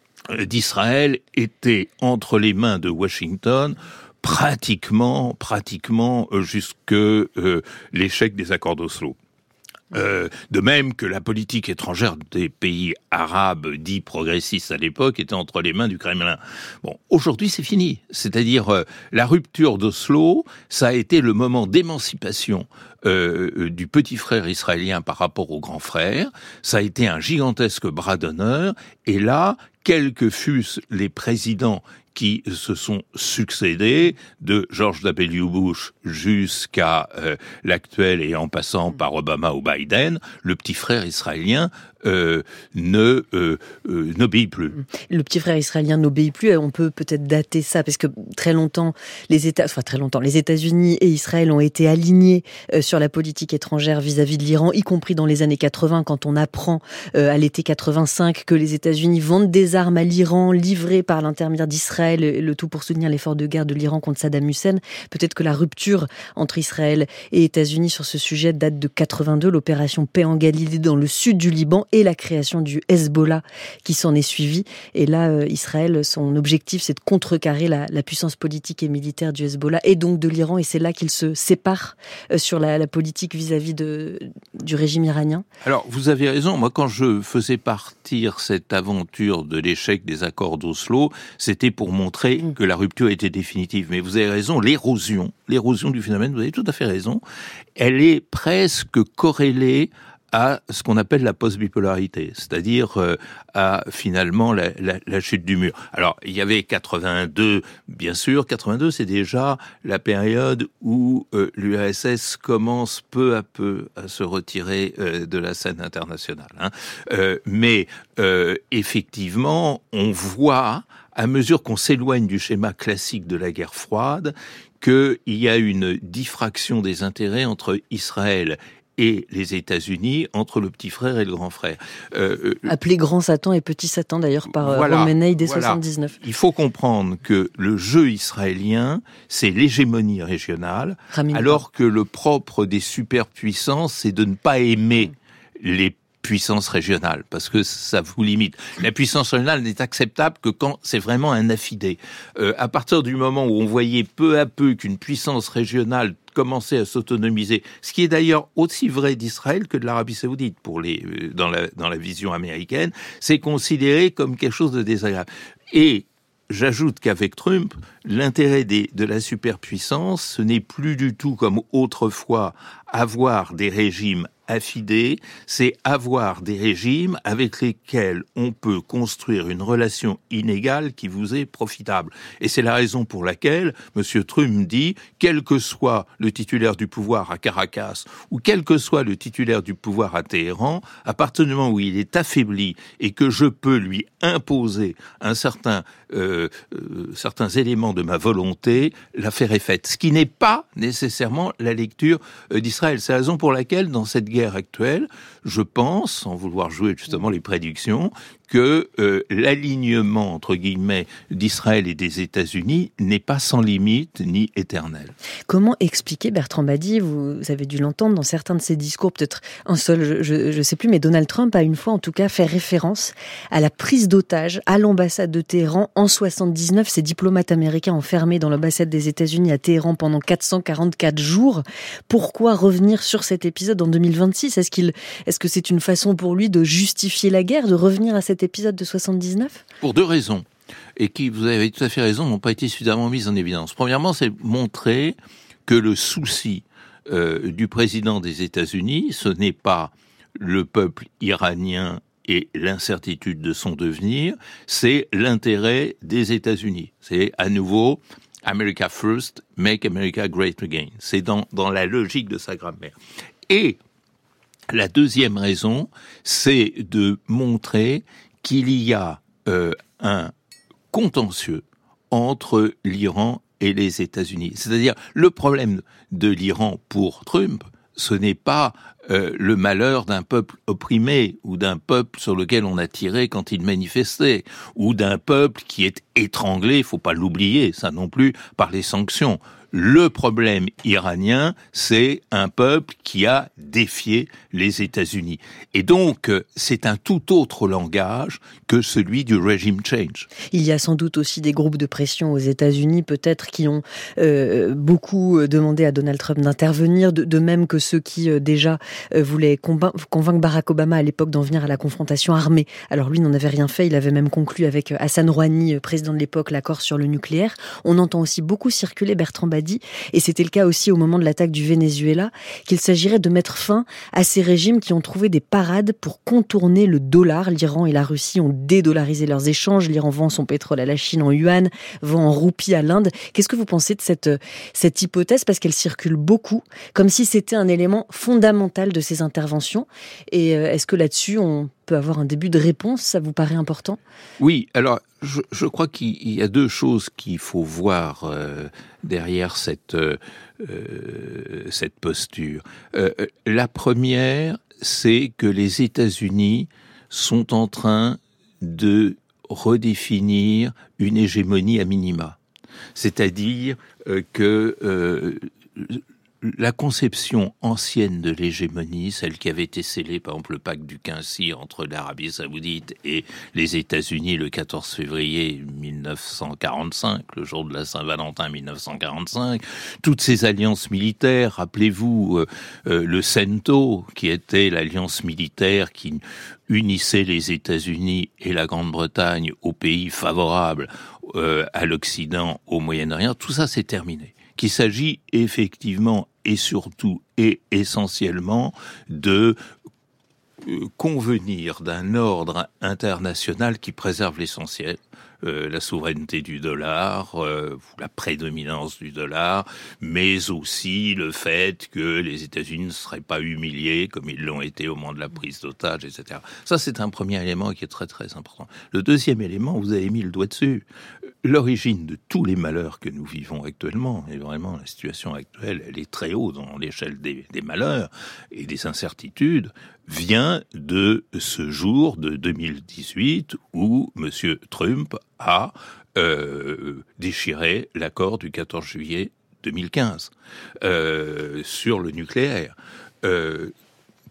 d'Israël était entre les mains de Washington pratiquement, pratiquement jusque euh, l'échec des accords d'Oslo. Euh, de même que la politique étrangère des pays arabes dits progressistes à l'époque était entre les mains du Kremlin. Bon, aujourd'hui c'est fini. C'est-à-dire euh, la rupture d'Oslo, ça a été le moment d'émancipation euh, du petit frère israélien par rapport au grand frère. Ça a été un gigantesque bras d'honneur. Et là, quels que fussent les présidents qui se sont succédés, de George W. Bush jusqu'à euh, l'actuel et en passant par Obama ou Biden, le petit frère israélien euh, ne euh, euh, n'obéit plus. Le petit frère israélien n'obéit plus. On peut peut-être dater ça parce que très longtemps, les États, enfin très longtemps, les États-Unis et Israël ont été alignés euh, sur la politique étrangère vis-à-vis de l'Iran, y compris dans les années quatre-vingts, quand on apprend euh, à l'été quatre-vingt-cinq que les États-Unis vendent des armes à l'Iran livrées par l'intermédiaire d'Israël, le tout pour soutenir l'effort de guerre de l'Iran contre Saddam Hussein. Peut-être que la rupture entre Israël et États-Unis sur ce sujet date de quatre-vingt-deux, l'opération Paix en Galilée dans le sud du Liban et la création du Hezbollah qui s'en est suivie. Et là, euh, Israël, son objectif, c'est de contrecarrer la, la puissance politique et militaire du Hezbollah et donc de l'Iran. Et c'est là qu'il se sépare euh, sur la, la politique vis-à-vis de, du régime iranien. Alors, vous avez raison. Moi, quand je faisais partir cette aventure de l'échec des accords d'Oslo, c'était pour montrer mmh. que la rupture était définitive. Mais vous avez raison, l'érosion, l'érosion du phénomène, vous avez tout à fait raison, elle est presque corrélée à ce qu'on appelle la post-bipolarité, c'est-à-dire euh, à finalement la, la, la chute du mur. Alors, il y avait quatre-vingt-deux, bien sûr, quatre-vingt-deux, c'est déjà la période où euh, l'U R S S commence peu à peu à se retirer euh, de la scène internationale. Hein. Euh, mais euh, effectivement, on voit, à mesure qu'on s'éloigne du schéma classique de la guerre froide, qu'il y a une diffraction des intérêts entre Israël et les États-Unis, entre le petit frère et le grand frère. Euh, Appelé grand Satan et petit Satan d'ailleurs par voilà, Khomeini dès voilà. soixante-dix-neuf. Il faut comprendre que le jeu israélien, c'est l'hégémonie régionale, Ramin alors que le propre des superpuissances, c'est de ne pas aimer mmh. les puissance régionale, parce que ça vous limite. La puissance régionale n'est acceptable que quand c'est vraiment un affidé. Euh, à partir du moment où on voyait peu à peu qu'une puissance régionale commençait à s'autonomiser, ce qui est d'ailleurs aussi vrai d'Israël que de l'Arabie Saoudite pour les euh, dans la dans la vision américaine, c'est considéré comme quelque chose de désagréable. Et j'ajoute qu'avec Trump, l'intérêt des, de la superpuissance, ce n'est plus du tout comme autrefois avoir des régimes affidés, c'est avoir des régimes avec lesquels on peut construire une relation inégale qui vous est profitable. Et c'est la raison pour laquelle M. Trump dit, quel que soit le titulaire du pouvoir à Caracas ou quel que soit le titulaire du pouvoir à Téhéran, à partir du moment où il est affaibli et que je peux lui imposer un certain, euh, euh, certains éléments de ma volonté, l'affaire est faite. Ce qui n'est pas nécessairement la lecture euh, d'Israël. C'est la raison pour laquelle, dans cette guerre actuelle, je pense, sans vouloir jouer justement les prédictions, que euh, l'alignement, entre guillemets, d'Israël et des États-Unis n'est pas sans limite ni éternel. Comment expliquer, Bertrand Badi, vous avez dû l'entendre dans certains de ses discours, peut-être un seul, je ne sais plus, mais Donald Trump a une fois en tout cas fait référence à la prise d'otages à l'ambassade de Téhéran en soixante-dix-neuf, ces diplomates américains enfermés dans l'ambassade des États-Unis à Téhéran pendant quatre cent quarante-quatre jours. Pourquoi revenir sur cet épisode en deux mille vingt-six ? Est-ce qu'il, est-ce que c'est une façon pour lui de justifier la guerre, de revenir à cette épisode de soixante-dix-neuf ? Pour deux raisons, et qui, vous avez tout à fait raison, n'ont pas été suffisamment mises en évidence. Premièrement, c'est montrer que le souci euh, du président des États-Unis, ce n'est pas le peuple iranien et l'incertitude de son devenir, c'est l'intérêt des États-Unis. C'est à nouveau America First, Make America Great Again. C'est dans, dans la logique de sa grammaire. Et la deuxième raison, c'est de montrer qu'il y a euh, un contentieux entre l'Iran et les États-Unis. C'est-à-dire, le problème de l'Iran pour Trump, ce n'est pas euh, le malheur d'un peuple opprimé ou d'un peuple sur lequel on a tiré quand il manifestait ou d'un peuple qui est étranglé, il faut pas l'oublier, ça non plus, par les sanctions. Le problème iranien, c'est un peuple qui a défié les États-Unis. Et donc, c'est un tout autre langage que celui du regime change. Il y a sans doute aussi des groupes de pression aux États-Unis, peut-être, qui ont euh, beaucoup demandé à Donald Trump d'intervenir, de, de même que ceux qui euh, déjà euh, voulaient comba- convaincre Barack Obama à l'époque d'en venir à la confrontation armée. Alors lui n'en avait rien fait, il avait même conclu avec Hassan Rouhani, président de l'époque, l'accord sur le nucléaire. On entend aussi beaucoup circuler, Bertrand Badi, et c'était le cas aussi au moment de l'attaque du Venezuela, qu'il s'agirait de mettre fin à ces régimes qui ont trouvé des parades pour contourner le dollar. L'Iran et la Russie ont dédollarisé leurs échanges. L'Iran vend son pétrole à la Chine en yuan, vend en roupies à l'Inde. Qu'est-ce que vous pensez de cette, cette hypothèse ? Parce qu'elle circule beaucoup, comme si c'était un élément fondamental de ces interventions. Et est-ce que là-dessus, on peut avoir un début de réponse ? Ça vous paraît important ? Oui, alors je, je crois qu'il y a deux choses qu'il faut voir euh, derrière cette, euh, cette posture. Euh, la première, c'est que les États-Unis sont en train de redéfinir une hégémonie à minima. C'est-à-dire euh, que euh, la conception ancienne de l'hégémonie, celle qui avait été scellée par exemple le pacte du Quincy entre l'Arabie Saoudite et les États-Unis le quatorze février mille neuf cent quarante-cinq, le jour de la Saint-Valentin mille neuf cent quarante-cinq, toutes ces alliances militaires, rappelez-vous euh, euh, le CENTO, qui était l'alliance militaire qui unissait les États-Unis et la Grande-Bretagne aux pays favorables euh, à l'Occident, au Moyen-Orient, tout ça c'est terminé. Qu'il s'agit effectivement et surtout et essentiellement de convenir d'un ordre international qui préserve l'essentiel, euh, la souveraineté du dollar, euh, la prédominance du dollar, mais aussi le fait que les États-Unis ne seraient pas humiliés comme ils l'ont été au moment de la prise d'otages, et cetera. Ça, c'est un premier élément qui est très très important. Le deuxième élément, vous avez mis le doigt dessus, l'origine de tous les malheurs que nous vivons actuellement, et vraiment la situation actuelle, elle est très haut dans l'échelle des, des malheurs et des incertitudes, vient de ce jour de deux mille dix-huit où M. Trump a euh, déchiré l'accord du quatorze juillet deux mille quinze euh, sur le nucléaire. Euh, pourquoi ?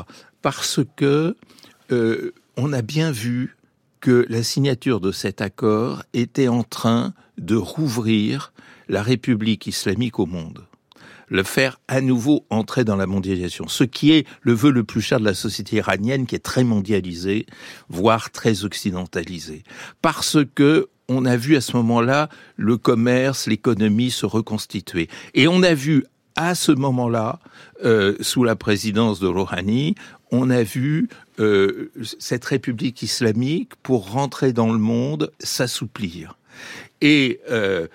Parce que euh, on a bien vu que la signature de cet accord était en train de rouvrir la République islamique au monde, le faire à nouveau entrer dans la mondialisation, ce qui est le vœu le plus cher de la société iranienne, qui est très mondialisée, voire très occidentalisée. Parce que on a vu à ce moment-là le commerce, l'économie se reconstituer. Et on a vu à ce moment-là, euh, sous la présidence de Rouhani, on a vu euh, cette République islamique, pour rentrer dans le monde, s'assouplir. Et euh,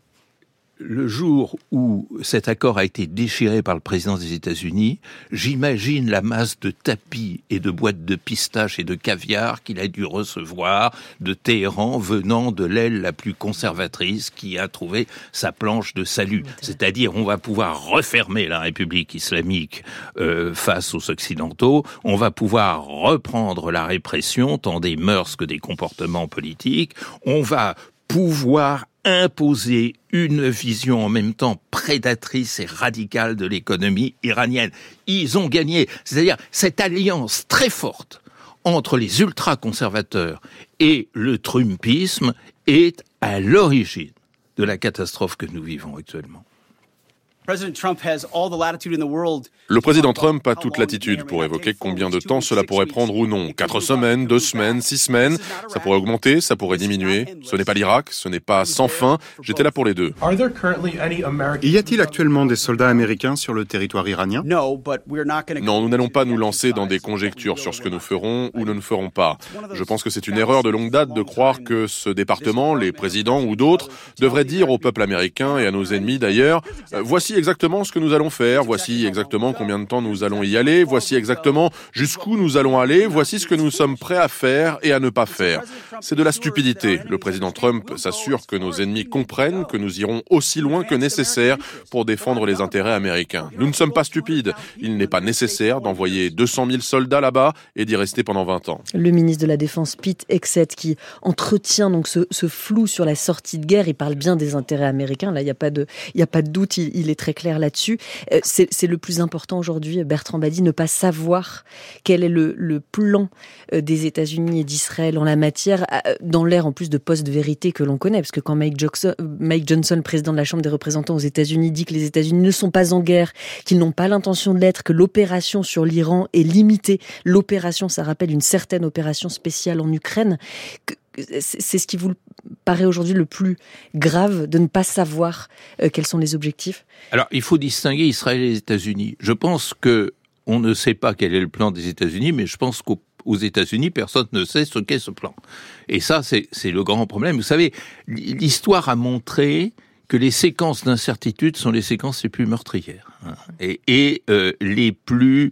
le jour où cet accord a été déchiré par le président des États-Unis, j'imagine la masse de tapis et de boîtes de pistaches et de caviar qu'il a dû recevoir de Téhéran, venant de l'aile la plus conservatrice qui a trouvé sa planche de salut. C'est-à-dire, on va pouvoir refermer la République islamique euh, face aux Occidentaux, on va pouvoir reprendre la répression, tant des mœurs que des comportements politiques, on va pouvoir imposer une vision en même temps prédatrice et radicale de l'économie iranienne. Ils ont gagné. C'est-à-dire, cette alliance très forte entre les ultra-conservateurs et le trumpisme est à l'origine de la catastrophe que nous vivons actuellement. Le président Trump a toute latitude pour évoquer combien de temps cela pourrait prendre ou non. Quatre semaines, deux semaines, six semaines, ça pourrait augmenter, ça pourrait diminuer. Ce n'est pas l'Irak, ce n'est pas sans fin. J'étais là pour les deux. Y a-t-il actuellement des soldats américains sur le territoire iranien ? Non, nous n'allons pas nous lancer dans des conjectures sur ce que nous ferons ou ne nous ferons pas. Je pense que c'est une erreur de longue date de croire que ce département, les présidents ou d'autres, devraient dire au peuple américain et à nos ennemis d'ailleurs, euh, voici exactement ce que nous allons faire, voici exactement combien de temps nous allons y aller, voici exactement jusqu'où nous allons aller, voici ce que nous sommes prêts à faire et à ne pas faire. C'est de la stupidité. Le président Trump s'assure que nos ennemis comprennent que nous irons aussi loin que nécessaire pour défendre les intérêts américains. Nous ne sommes pas stupides. Il n'est pas nécessaire d'envoyer deux cent mille soldats là-bas et d'y rester pendant vingt ans. Le ministre de la Défense, Pete Hegseth, qui entretient donc ce, ce flou sur la sortie de guerre, il parle bien des intérêts américains. Là, il n'y a pas de, il y a pas de doute, il, il est très clair là-dessus. Euh, c'est, c'est le plus important aujourd'hui, Bertrand Badi, ne pas savoir quel est le, le plan euh, des États-Unis et d'Israël en la matière, euh, dans l'ère en plus de post-vérité que l'on connaît, parce que quand Mike Johnson, Mike Johnson, président de la Chambre des représentants aux États-Unis, dit que les États-Unis ne sont pas en guerre, qu'ils n'ont pas l'intention de l'être, que l'opération sur l'Iran est limitée. L'opération, ça rappelle une certaine opération spéciale en Ukraine. Que, c'est ce qui vous paraît aujourd'hui le plus grave, de ne pas savoir euh, quels sont les objectifs ? Alors, il faut distinguer Israël et les États-Unis. Je pense que on ne sait pas quel est le plan des États-Unis, mais je pense qu'aux aux États-Unis, personne ne sait ce qu'est ce plan. Et ça, c'est, c'est le grand problème. Vous savez, l'histoire a montré que les séquences d'incertitude sont les séquences les plus meurtrières, hein, et, et euh, les plus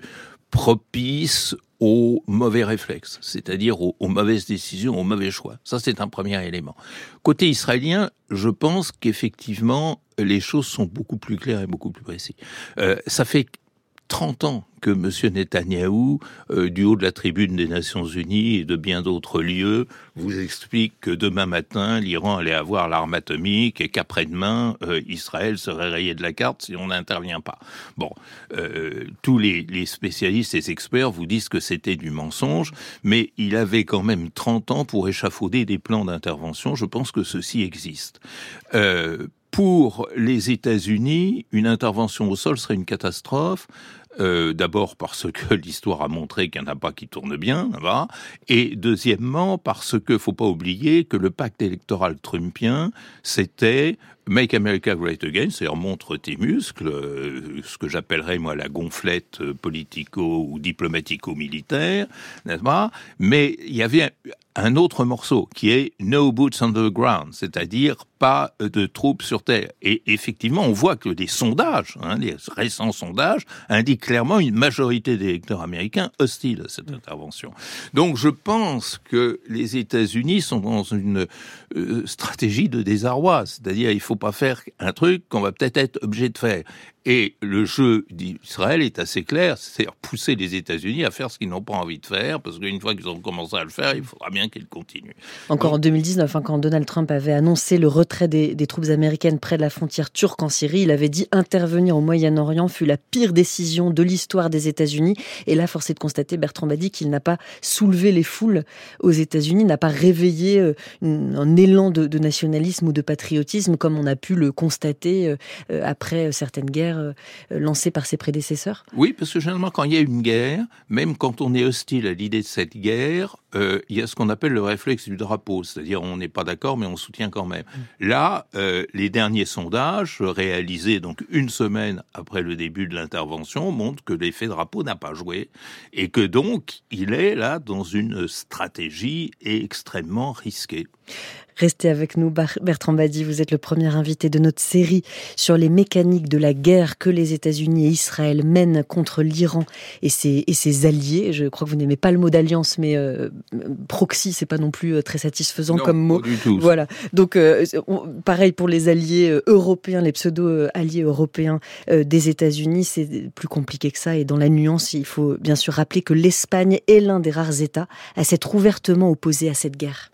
propices aux mauvais réflexes, c'est-à-dire aux, aux mauvaises décisions, aux mauvais choix. Ça, c'est un premier élément. Côté israélien, je pense qu'effectivement, les choses sont beaucoup plus claires et beaucoup plus précises. Euh, ça fait trente ans que M. Netanyahou, euh, du haut de la tribune des Nations Unies et de bien d'autres lieux, vous explique que demain matin, l'Iran allait avoir l'arme atomique et qu'après-demain, euh, Israël serait rayé de la carte si on n'intervient pas. Bon, euh, tous les, les spécialistes et les experts vous disent que c'était du mensonge, mais il avait quand même trente ans pour échafauder des plans d'intervention. Je pense que ceci existe. Euh, Pour les États-Unis, une intervention au sol serait une catastrophe. Euh, d'abord parce que l'histoire a montré qu'il n'y en a pas qui tournent bien, va. Et deuxièmement parce que faut pas oublier que le pacte électoral trumpien, c'était Make America Great Again, c'est-à-dire montre tes muscles, euh, ce que j'appellerais moi la gonflette politico ou diplomatico-militaire, n'est-ce pas ? Mais il y avait un autre morceau qui est No Boots on the Ground, c'est-à-dire pas de troupes sur terre. Et effectivement, on voit que des sondages, hein, les récents sondages, indiquent clairement une majorité d'électeurs américains hostiles à cette intervention. Donc je pense que les États-Unis sont dans une euh, stratégie de désarroi, c'est-à-dire il faut pas faire un truc qu'on va peut-être être obligé de faire. Et le jeu d'Israël est assez clair, c'est-à-dire pousser les États-Unis à faire ce qu'ils n'ont pas envie de faire, parce qu'une fois qu'ils ont commencé à le faire, il faudra bien qu'ils continuent. Encore Donc, en deux mille dix-neuf, hein, quand Donald Trump avait annoncé le retrait des, des troupes américaines près de la frontière turque en Syrie, il avait dit intervenir au Moyen-Orient fut la pire décision de l'histoire des États-Unis. Et là, force est de constater, Bertrand Badi, qu'il n'a pas soulevé les foules aux États-Unis, n'a pas réveillé euh, une, un élan de, de nationalisme ou de patriotisme, comme on a pu le constater euh, après certaines guerres Euh, lancé par ses prédécesseurs ? Oui, parce que généralement, quand il y a une guerre, même quand on est hostile à l'idée de cette guerre, euh, il y a ce qu'on appelle le réflexe du drapeau, c'est-à-dire on n'est pas d'accord, mais on soutient quand même. Mmh. Là, euh, les derniers sondages réalisés donc une semaine après le début de l'intervention montrent que l'effet drapeau n'a pas joué et que donc il est là dans une stratégie extrêmement risquée. Restez avec nous, Bertrand Badi, vous êtes le premier invité de notre série sur les mécaniques de la guerre que les États-Unis et Israël mènent contre l'Iran et ses, et ses alliés. Je crois que vous n'aimez pas le mot d'alliance, mais euh, proxy, c'est pas non plus très satisfaisant non, comme mot. Pas du tout. Voilà. Donc, euh, on, pareil pour les alliés européens, les pseudo-alliés européens euh, des États-Unis, c'est plus compliqué que ça. Et dans la nuance, il faut bien sûr rappeler que l'Espagne est l'un des rares États à s'être ouvertement opposé à cette guerre.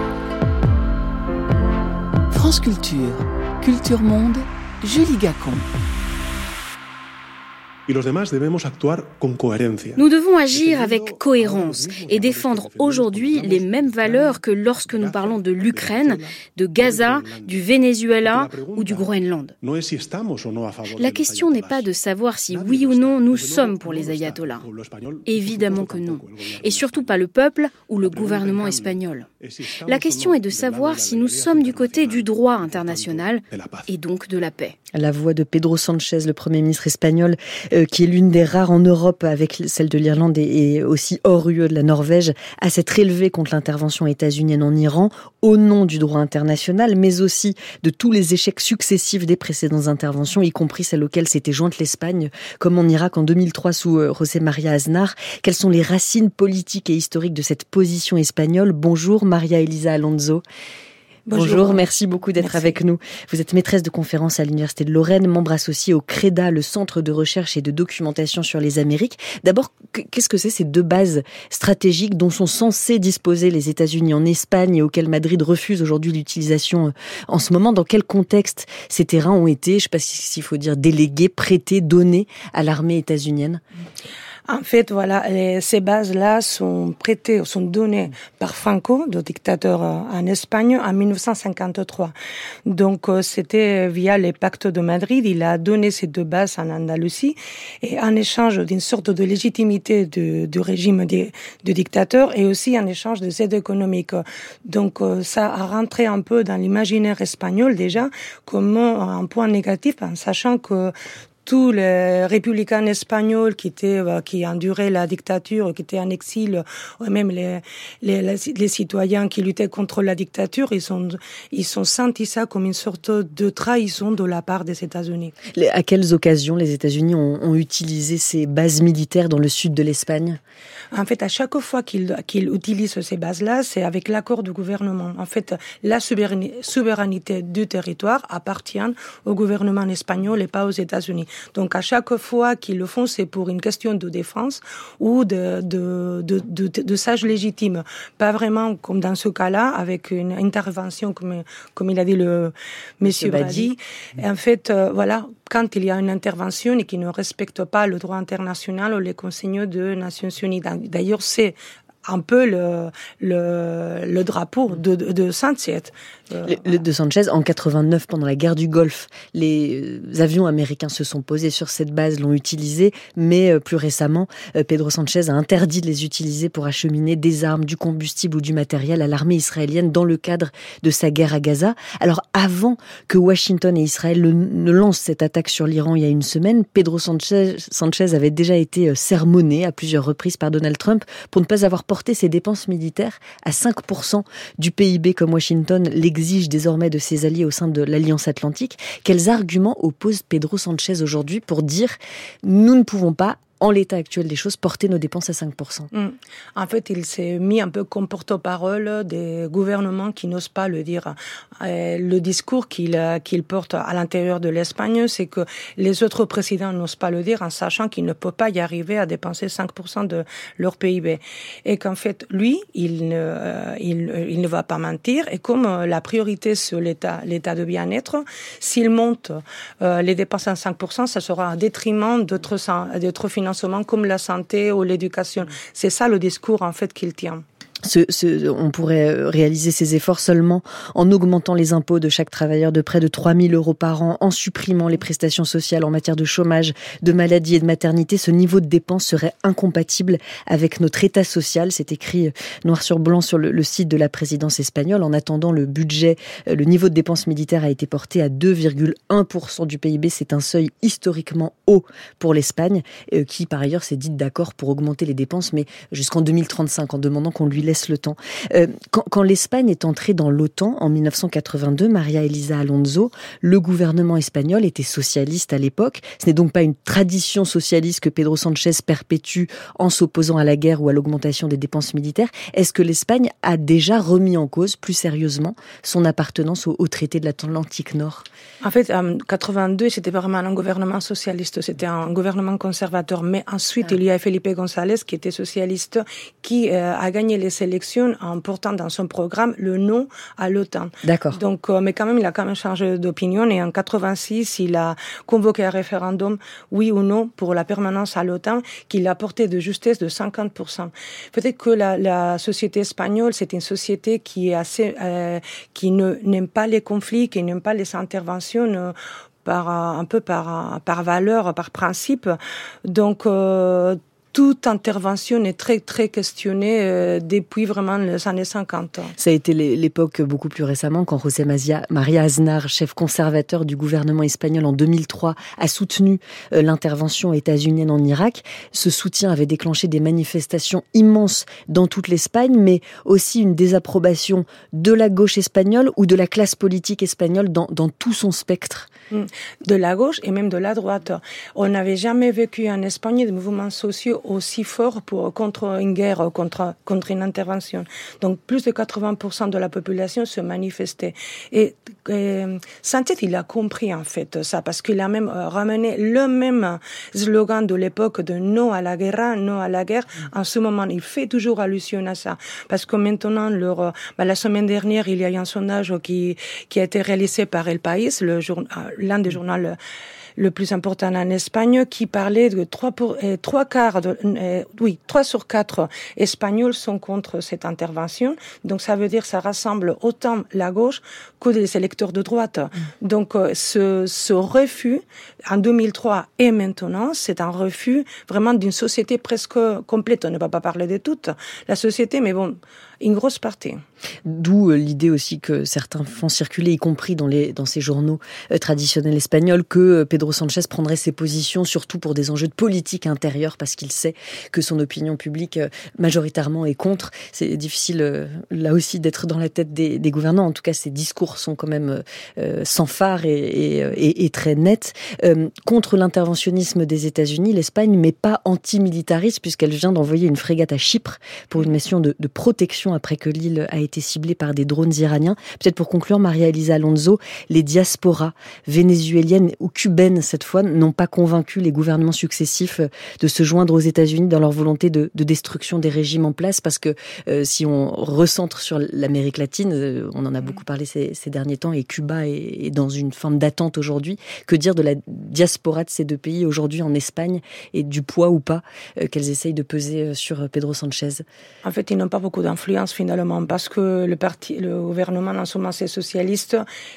France Culture, Culture Monde, Julie Gacon. Nous devons agir avec cohérence et défendre aujourd'hui les mêmes valeurs que lorsque nous parlons de l'Ukraine, de Gaza, du Venezuela ou du Groenland. La question n'est pas de savoir si oui ou non nous sommes pour les ayatollahs. Évidemment que non. Et surtout pas le peuple ou le gouvernement espagnol. La question est de savoir si nous sommes du côté du droit international et donc de la paix. La voix de Pedro Sánchez, le Premier ministre espagnol, euh, qui est l'une des rares en Europe, avec celle de l'Irlande et, et aussi hors U E de la Norvège, à s'être élevé contre l'intervention états-unienne en Iran, au nom du droit international, mais aussi de tous les échecs successifs des précédentes interventions, y compris celles auxquelles s'était jointe l'Espagne, comme en Irak en deux mille trois sous euh, José María Aznar. Quelles sont les racines politiques et historiques de cette position espagnole ? Bonjour María Elisa Alonso. Bonjour. Bonjour, merci beaucoup d'être merci. avec nous. Vous êtes maîtresse de conférences à l'Université de Lorraine, membre associé au CREDA, le Centre de recherche et de documentation sur les Amériques. D'abord, qu'est-ce que c'est ces deux bases stratégiques dont sont censés disposer les États-Unis en Espagne et auxquelles Madrid refuse aujourd'hui l'utilisation en ce moment ? Dans quel contexte ces terrains ont été, je ne sais pas s'il faut dire délégués, prêtés, donnés à l'armée états-unienne ? En fait, voilà, les, ces bases-là sont prêtées, sont données par Franco, le dictateur en Espagne, en dix-neuf cent cinquante-trois. Donc, c'était via les pactes de Madrid. Il a donné ces deux bases en Andalousie et en échange d'une sorte de légitimité du, du régime du dictateur et aussi en échange des aides économiques. Donc, ça a rentré un peu dans l'imaginaire espagnol déjà comme un point négatif, en sachant que tous les républicains espagnols qui étaient, qui enduraient la dictature, qui étaient en exil, ou même les, les, les citoyens qui luttaient contre la dictature, ils ont, ils ont senti ça comme une sorte de trahison de la part des États-Unis. À quelles occasions les États-Unis ont, ont utilisé ces bases militaires dans le sud de l'Espagne ? En fait, à chaque fois qu'ils, qu'ils utilisent ces bases-là, c'est avec l'accord du gouvernement. En fait, la souveraineté du territoire appartient au gouvernement espagnol et pas aux États-Unis. Donc, à chaque fois qu'ils le font, c'est pour une question de défense ou de, de, de, de, de, de sage légitime. Pas vraiment comme dans ce cas-là, avec une intervention, comme, comme il a dit le monsieur Badi. Et en fait, euh, voilà, quand il y a une intervention et qui ne respecte pas le droit international ou les consignes des Nations Unies. D'ailleurs, c'est un peu le, le, le drapeau de, de, de Sánchez. Le, le de Sánchez, en quatre-vingt-neuf, pendant la guerre du Golfe, les avions américains se sont posés sur cette base, l'ont utilisée, mais plus récemment, Pedro Sánchez a interdit de les utiliser pour acheminer des armes, du combustible ou du matériel à l'armée israélienne dans le cadre de sa guerre à Gaza. Alors, avant que Washington et Israël le, ne lancent cette attaque sur l'Iran il y a une semaine, Pedro Sánchez, Sánchez avait déjà été sermonné à plusieurs reprises par Donald Trump pour ne pas avoir porté ses dépenses militaires à cinq pour cent du P I B comme Washington l'exige désormais de ses alliés au sein de l'Alliance Atlantique. Quels arguments oppose Pedro Sánchez aujourd'hui pour dire « nous ne pouvons pas » en l'état actuel des choses, porter nos dépenses à cinq pour cent. Mmh. En fait, il s'est mis un peu comme porte-parole des gouvernements qui n'osent pas le dire. Et le discours qu'il, qu'il porte à l'intérieur de l'Espagne, c'est que les autres présidents n'osent pas le dire en sachant qu'ils ne peuvent pas y arriver à dépenser cinq pour cent de leur P I B. Et qu'en fait, lui, il ne, euh, il, il ne va pas mentir. Et comme euh, la priorité sur l'état, l'état de bien-être, s'il monte euh, les dépenses à cinq pour cent, ça sera un détriment d'autres, d'autres financements comme la santé ou l'éducation. C'est ça le discours en fait qu'il tient. Ce, ce, on pourrait réaliser ces efforts seulement en augmentant les impôts de chaque travailleur de près de trois mille euros par an, en supprimant les prestations sociales en matière de chômage, de maladie et de maternité. Ce niveau de dépenses serait incompatible avec notre état social. C'est écrit noir sur blanc sur le, le site de la présidence espagnole. En attendant, le budget, le niveau de dépenses militaires a été porté à deux virgule un pour cent du P I B. C'est un seuil historiquement haut pour l'Espagne, qui par ailleurs s'est dite d'accord pour augmenter les dépenses, mais jusqu'en deux mille trente-cinq, en demandant qu'on lui laisse le temps. Euh, quand, quand l'Espagne est entrée dans l'OTAN en dix-neuf cent quatre-vingt-deux, María Elisa Alonso, le gouvernement espagnol était socialiste à l'époque. Ce n'est donc pas une tradition socialiste que Pedro Sánchez perpétue en s'opposant à la guerre ou à l'augmentation des dépenses militaires. Est-ce que l'Espagne a déjà remis en cause plus sérieusement son appartenance au, au traité de l'Atlantique Nord ? En fait, en quatre-vingt-deux, c'était pas vraiment un gouvernement socialiste, c'était un gouvernement conservateur. Mais ensuite, ah. il y a Felipe González, qui était socialiste, qui euh, a gagné les élections en portant dans son programme le non à l'OTAN. D'accord. Donc, euh, mais quand même, il a quand même changé d'opinion et en quatre-vingt-six, il a convoqué un référendum, oui ou non, pour la permanence à l'OTAN, qu'il a porté de justesse de cinquante pour cent. Peut-être que la, la société espagnole, c'est une société qui est assez, euh, qui ne n'aime pas les conflits, qui n'aime pas les interventions. Euh, par un peu par par valeur, par principe. Donc euh, toute intervention est très très questionnée euh, depuis vraiment les années cinquante. Ça a été l'époque beaucoup plus récemment quand José María Aznar, chef conservateur du gouvernement espagnol en deux mille trois, a soutenu euh, l'intervention états-unienne en Irak. Ce soutien avait déclenché des manifestations immenses dans toute l'Espagne, mais aussi une désapprobation de la gauche espagnole ou de la classe politique espagnole dans, dans tout son spectre. De la gauche et même de la droite. On n'avait jamais vécu en Espagne des mouvements sociaux aussi forts pour, contre une guerre, contre, contre une intervention. Donc plus de quatre-vingts pour cent de la population se manifestait. Et, et Sánchez, il a compris en fait ça, parce qu'il a même ramené le même slogan de l'époque de non à la guerre, non à la guerre. En ce moment, il fait toujours allusion à ça. Parce que maintenant, leur, bah, la semaine dernière, il y a eu un sondage qui, qui a été réalisé par El País, le journal, l'un des journaux le plus important en Espagne, qui parlait de trois pour euh, trois quarts de euh, oui trois sur quatre Espagnols sont contre cette intervention. Donc ça veut dire que ça rassemble autant la gauche que les électeurs de droite. Mmh. Donc euh, ce ce refus en deux mille trois et maintenant, c'est un refus vraiment d'une société presque complète. On ne va pas parler de toute la société, mais bon, une grosse partie. D'où l'idée aussi que certains font circuler, y compris dans les dans ces journaux euh, traditionnels espagnols, que euh, Pedro Sánchez prendrait ses positions surtout pour des enjeux de politique intérieure, parce qu'il sait que son opinion publique euh, majoritairement est contre. C'est difficile euh, là aussi d'être dans la tête des, des gouvernants. En tout cas, ses discours sont quand même euh, sans phare et, et, et, et très nets. Euh, contre l'interventionnisme des États-Unis, l'Espagne, mais pas anti-militariste, puisqu'elle vient d'envoyer une frégate à Chypre pour une mission de, de protection après que l'île a été ciblée par des drones iraniens. Peut-être pour conclure, María Elisa Alonso, les diasporas vénézuéliennes ou cubaines cette fois n'ont pas convaincu les gouvernements successifs de se joindre aux États-Unis dans leur volonté de, de destruction des régimes en place, parce que euh, si on recentre sur l'Amérique latine, euh, on en a beaucoup parlé ces, ces derniers temps, et Cuba est, est dans une forme d'attente aujourd'hui. Que dire de la diaspora de ces deux pays aujourd'hui en Espagne et du poids ou pas euh, qu'elles essayent de peser sur Pedro Sánchez? En fait, ils n'ont pas beaucoup d'influence finalement, parce que le parti, le gouvernement en ce moment c'est socialiste,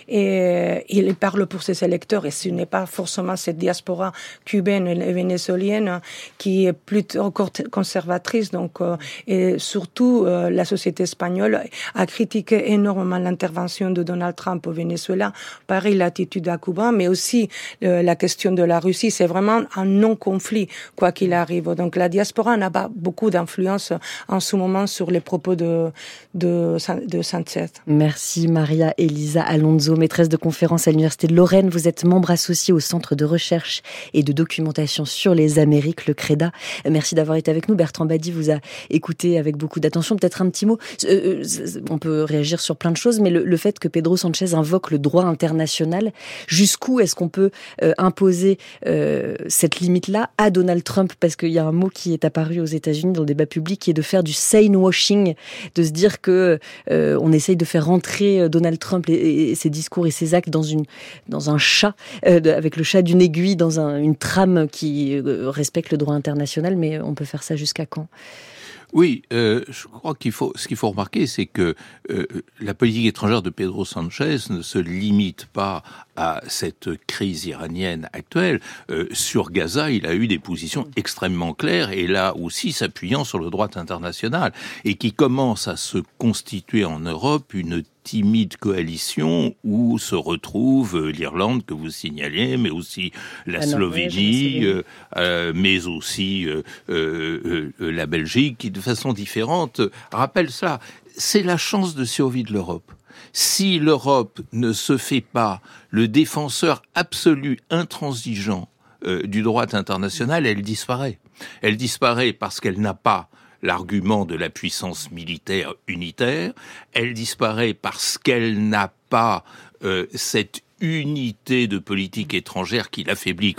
et il parle pour ses électeurs, et ce n'est pas forcément cette diaspora cubaine et vénézuélienne qui est plutôt encore conservatrice. Donc, euh, et surtout, euh, la société espagnole a critiqué énormément l'intervention de Donald Trump au Venezuela, pareil l'attitude à Cuba, mais aussi euh, la question de la Russie. C'est vraiment un non-conflit, quoi qu'il arrive. Donc, la diaspora n'a pas beaucoup d'influence en ce moment sur les propos de, de, de Sánchez. Merci María Elisa Alonso, maîtresse de conférence à l'Université de Lorraine. Vous êtes membre associé au Centre de recherche et de documentation sur les Amériques, le CREDA. Merci d'avoir été avec nous. Bertrand Badi vous a écouté avec beaucoup d'attention. Peut-être un petit mot. Euh, on peut réagir sur plein de choses, mais le, le fait que Pedro Sánchez invoque le droit international, jusqu'où est-ce qu'on peut euh, imposer euh, cette limite-là à Donald Trump? Parce qu'il y a un mot qui est apparu aux États-Unis dans le débat public, qui est de faire du sane washing, de se dire que euh, on essaye de faire rentrer Donald Trump et, et ses discours et ses actes dans une dans un chat, euh, avec le chat d'une aiguille, dans un, une trame qui euh, respecte le droit international. Mais on peut faire ça jusqu'à quand? Oui, euh, je crois qu'il faut, ce qu'il faut remarquer, c'est que euh, la politique étrangère de Pedro Sánchez ne se limite pas à cette crise iranienne actuelle. Euh, sur Gaza, il a eu des positions extrêmement claires, et là aussi s'appuyant sur le droit international, et qui commence à se constituer en Europe une timide coalition où se retrouvent l'Irlande que vous signaliez, mais aussi la, la Slovénie, euh, euh, mais aussi euh, euh, euh, la Belgique, qui de façon différente rappelle ça. C'est la chance de survie de l'Europe. Si l'Europe ne se fait pas le défenseur absolu, intransigeant euh, du droit international, elle disparaît. Elle disparaît parce qu'elle n'a pas l'argument de la puissance militaire unitaire, elle disparaît parce qu'elle n'a pas euh, cette unité de politique étrangère qui l'affaiblit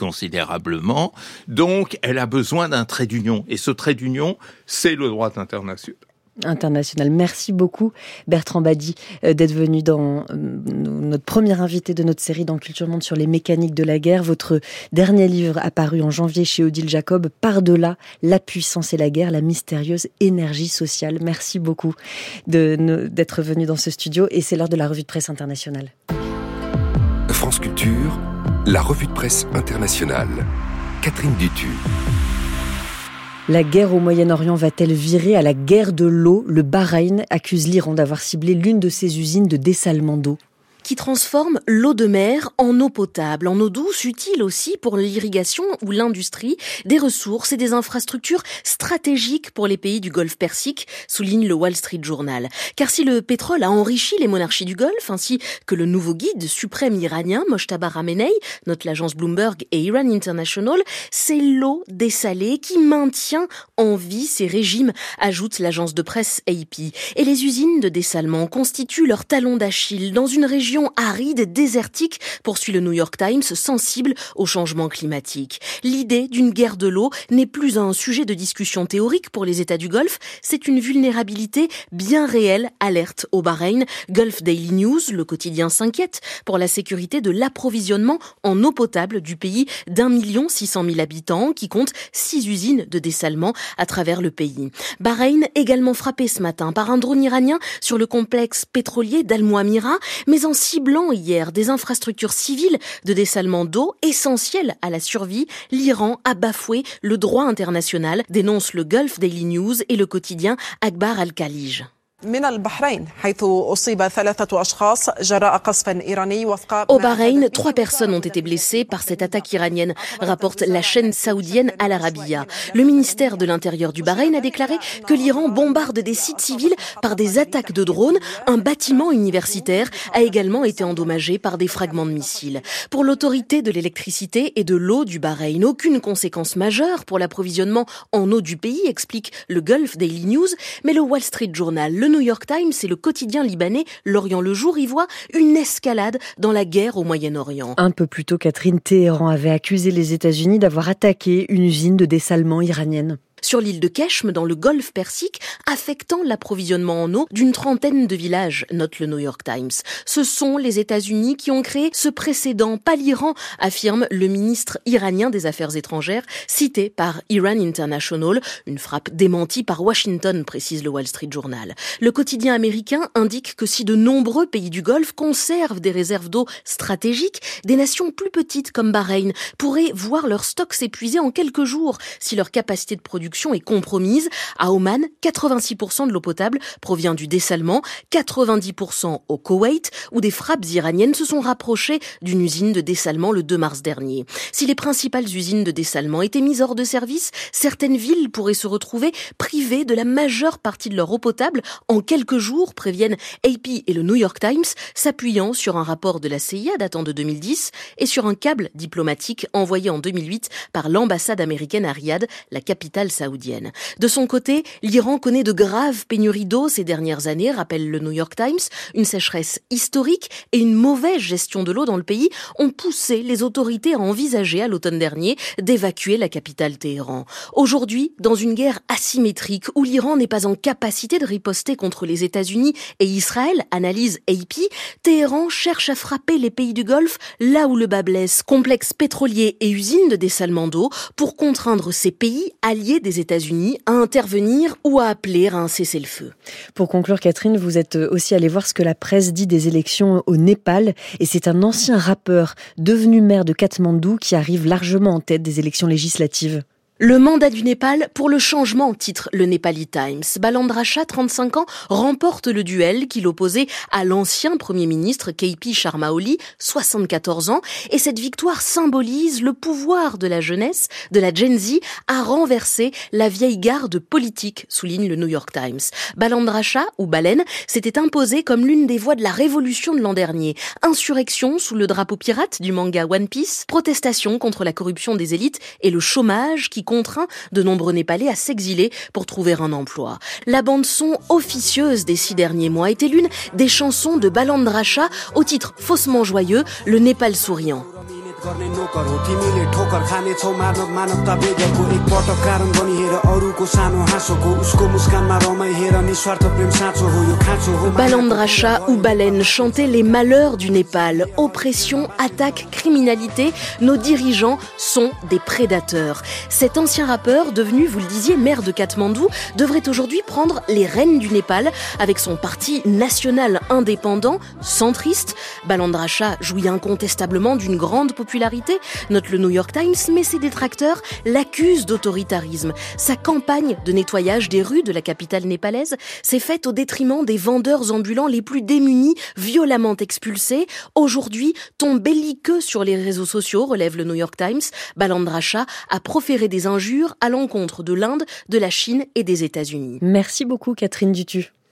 considérablement, donc elle a besoin d'un trait d'union, et ce trait d'union, c'est le droit international. internationale. Merci beaucoup Bertrand Badi d'être venu dans notre premier invité de notre série dans Culture Monde sur les mécaniques de la guerre. Votre dernier livre apparu en janvier chez Odile Jacob, Par-delà la puissance et la guerre, la mystérieuse énergie sociale. Merci beaucoup de, d'être venu dans ce studio et c'est l'heure de la revue de presse internationale. France Culture, la revue de presse internationale. Catherine Dutu. La guerre au Moyen-Orient va-t-elle virer à la guerre de l'eau ? Le Bahreïn accuse l'Iran d'avoir ciblé l'une de ses usines de dessalement d'eau. Qui transforme l'eau de mer en eau potable, en eau douce, utile aussi pour l'irrigation ou l'industrie, des ressources et des infrastructures stratégiques pour les pays du Golfe Persique, souligne le Wall Street Journal. Car si le pétrole a enrichi les monarchies du Golfe, ainsi que le nouveau guide suprême iranien, Mojtaba Khamenei, note l'agence Bloomberg et Iran International, c'est l'eau dessalée qui maintient en vie ces régimes, ajoute l'agence de presse A P. Et les usines de dessalement constituent leur talon d'Achille dans une région aride et désertique, poursuit le New York Times, sensible au changement climatique. L'idée d'une guerre de l'eau n'est plus un sujet de discussion théorique pour les États du Golfe, c'est une vulnérabilité bien réelle, alerte au Bahreïn. Gulf Daily News, le quotidien, s'inquiète pour la sécurité de l'approvisionnement en eau potable du pays d'un million six cent mille habitants qui compte six usines de dessalement à travers le pays. Bahreïn également frappé ce matin par un drone iranien sur le complexe pétrolier d'Al-Mouamira, mais en ciblant hier des infrastructures civiles de dessalement d'eau essentielles à la survie, l'Iran a bafoué le droit international, dénonce le Gulf Daily News et le quotidien Akhbar Al-Khalij. Au Bahreïn, trois personnes ont été blessées par cette attaque iranienne, rapporte la chaîne saoudienne Al Arabiya. Le ministère de l'Intérieur du Bahreïn a déclaré que l'Iran bombarde des sites civils par des attaques de drones. Un bâtiment universitaire a également été endommagé par des fragments de missiles. Pour l'autorité de l'électricité et de l'eau du Bahreïn, aucune conséquence majeure pour l'approvisionnement en eau du pays, explique le Gulf Daily News, mais le Wall Street Journal, le New York Times et le quotidien libanais L'Orient le Jour y voient une escalade dans la guerre au Moyen-Orient. Un peu plus tôt, Catherine, Téhéran avait accusé les États-Unis d'avoir attaqué une usine de dessalement iranienne. Sur l'île de Keshm, dans le Golfe Persique, affectant l'approvisionnement en eau d'une trentaine de villages, note le New York Times. Ce sont les États-Unis qui ont créé ce précédent, pas l'Iran, affirme le ministre iranien des Affaires étrangères, cité par Iran International, une frappe démentie par Washington, précise le Wall Street Journal. Le quotidien américain indique que si de nombreux pays du Golfe conservent des réserves d'eau stratégiques, des nations plus petites comme Bahreïn pourraient voir leur stock s'épuiser en quelques jours si leur capacité de production est compromise. À Oman, quatre-vingt-six pour cent de l'eau potable provient du dessalement, quatre-vingt-dix pour cent au Koweït, où des frappes iraniennes se sont rapprochées d'une usine de dessalement le deux mars dernier. Si les principales usines de dessalement étaient mises hors de service, certaines villes pourraient se retrouver privées de la majeure partie de leur eau potable en quelques jours, préviennent A P et le New York Times, s'appuyant sur un rapport de la C I A datant de deux mille dix et sur un câble diplomatique envoyé en deux mille huit par l'ambassade américaine à Riyad, la capitale saoudienne. De son côté, l'Iran connaît de graves pénuries d'eau ces dernières années, rappelle le New York Times. Une sécheresse historique et une mauvaise gestion de l'eau dans le pays ont poussé les autorités à envisager à l'automne dernier d'évacuer la capitale Téhéran. Aujourd'hui, dans une guerre asymétrique où l'Iran n'est pas en capacité de riposter contre les États-Unis et Israël, analyse A P, Téhéran cherche à frapper les pays du Golfe là où le bas blesse, complexes pétroliers et usines de dessalement d'eau, pour contraindre ces pays alliés des États-Unis à intervenir ou à appeler à un cessez-le-feu. Pour conclure, Catherine, vous êtes aussi allée voir ce que la presse dit des élections au Népal, et c'est un ancien rappeur devenu maire de Katmandou qui arrive largement en tête des élections législatives. Le mandat du Népal pour le changement, titre le Nepali Times. Balandracha, trente-cinq ans, remporte le duel qui l'opposait à l'ancien Premier ministre K P Sharma Oli, soixante-quatorze ans, et cette victoire symbolise le pouvoir de la jeunesse, de la Gen Z, à renverser la vieille garde politique, souligne le New York Times. Balandracha, ou Baleine, s'était imposé comme l'une des voix de la révolution de l'an dernier. Insurrection sous le drapeau pirate du manga One Piece, protestation contre la corruption des élites et le chômage qui contraint de nombreux Népalais à s'exiler pour trouver un emploi. La bande-son officieuse des six derniers mois était l'une des chansons de Balandracha au titre faussement joyeux, Le Népal souriant. Balandra Shah ou Baleine chantaient les malheurs du Népal. Oppression, attaque, criminalité, nos dirigeants sont des prédateurs. Cet ancien rappeur, devenu, vous le disiez, maire de Katmandou, devrait aujourd'hui prendre les rênes du Népal avec son parti national indépendant, centriste. Balandra Shah jouit incontestablement d'une grande popularité, note le New York Times, mais ses détracteurs l'accusent d'autoritarisme. Sa campagne de nettoyage des rues de la capitale népalaise s'est faite au détriment des vendeurs ambulants les plus démunis, violemment expulsés. Aujourd'hui, ton belliqueux sur les réseaux sociaux, relève le New York Times. Balandra Shah a proféré des injures à l'encontre de l'Inde, de la Chine et des États-Unis. Merci beaucoup Catherine Dutu.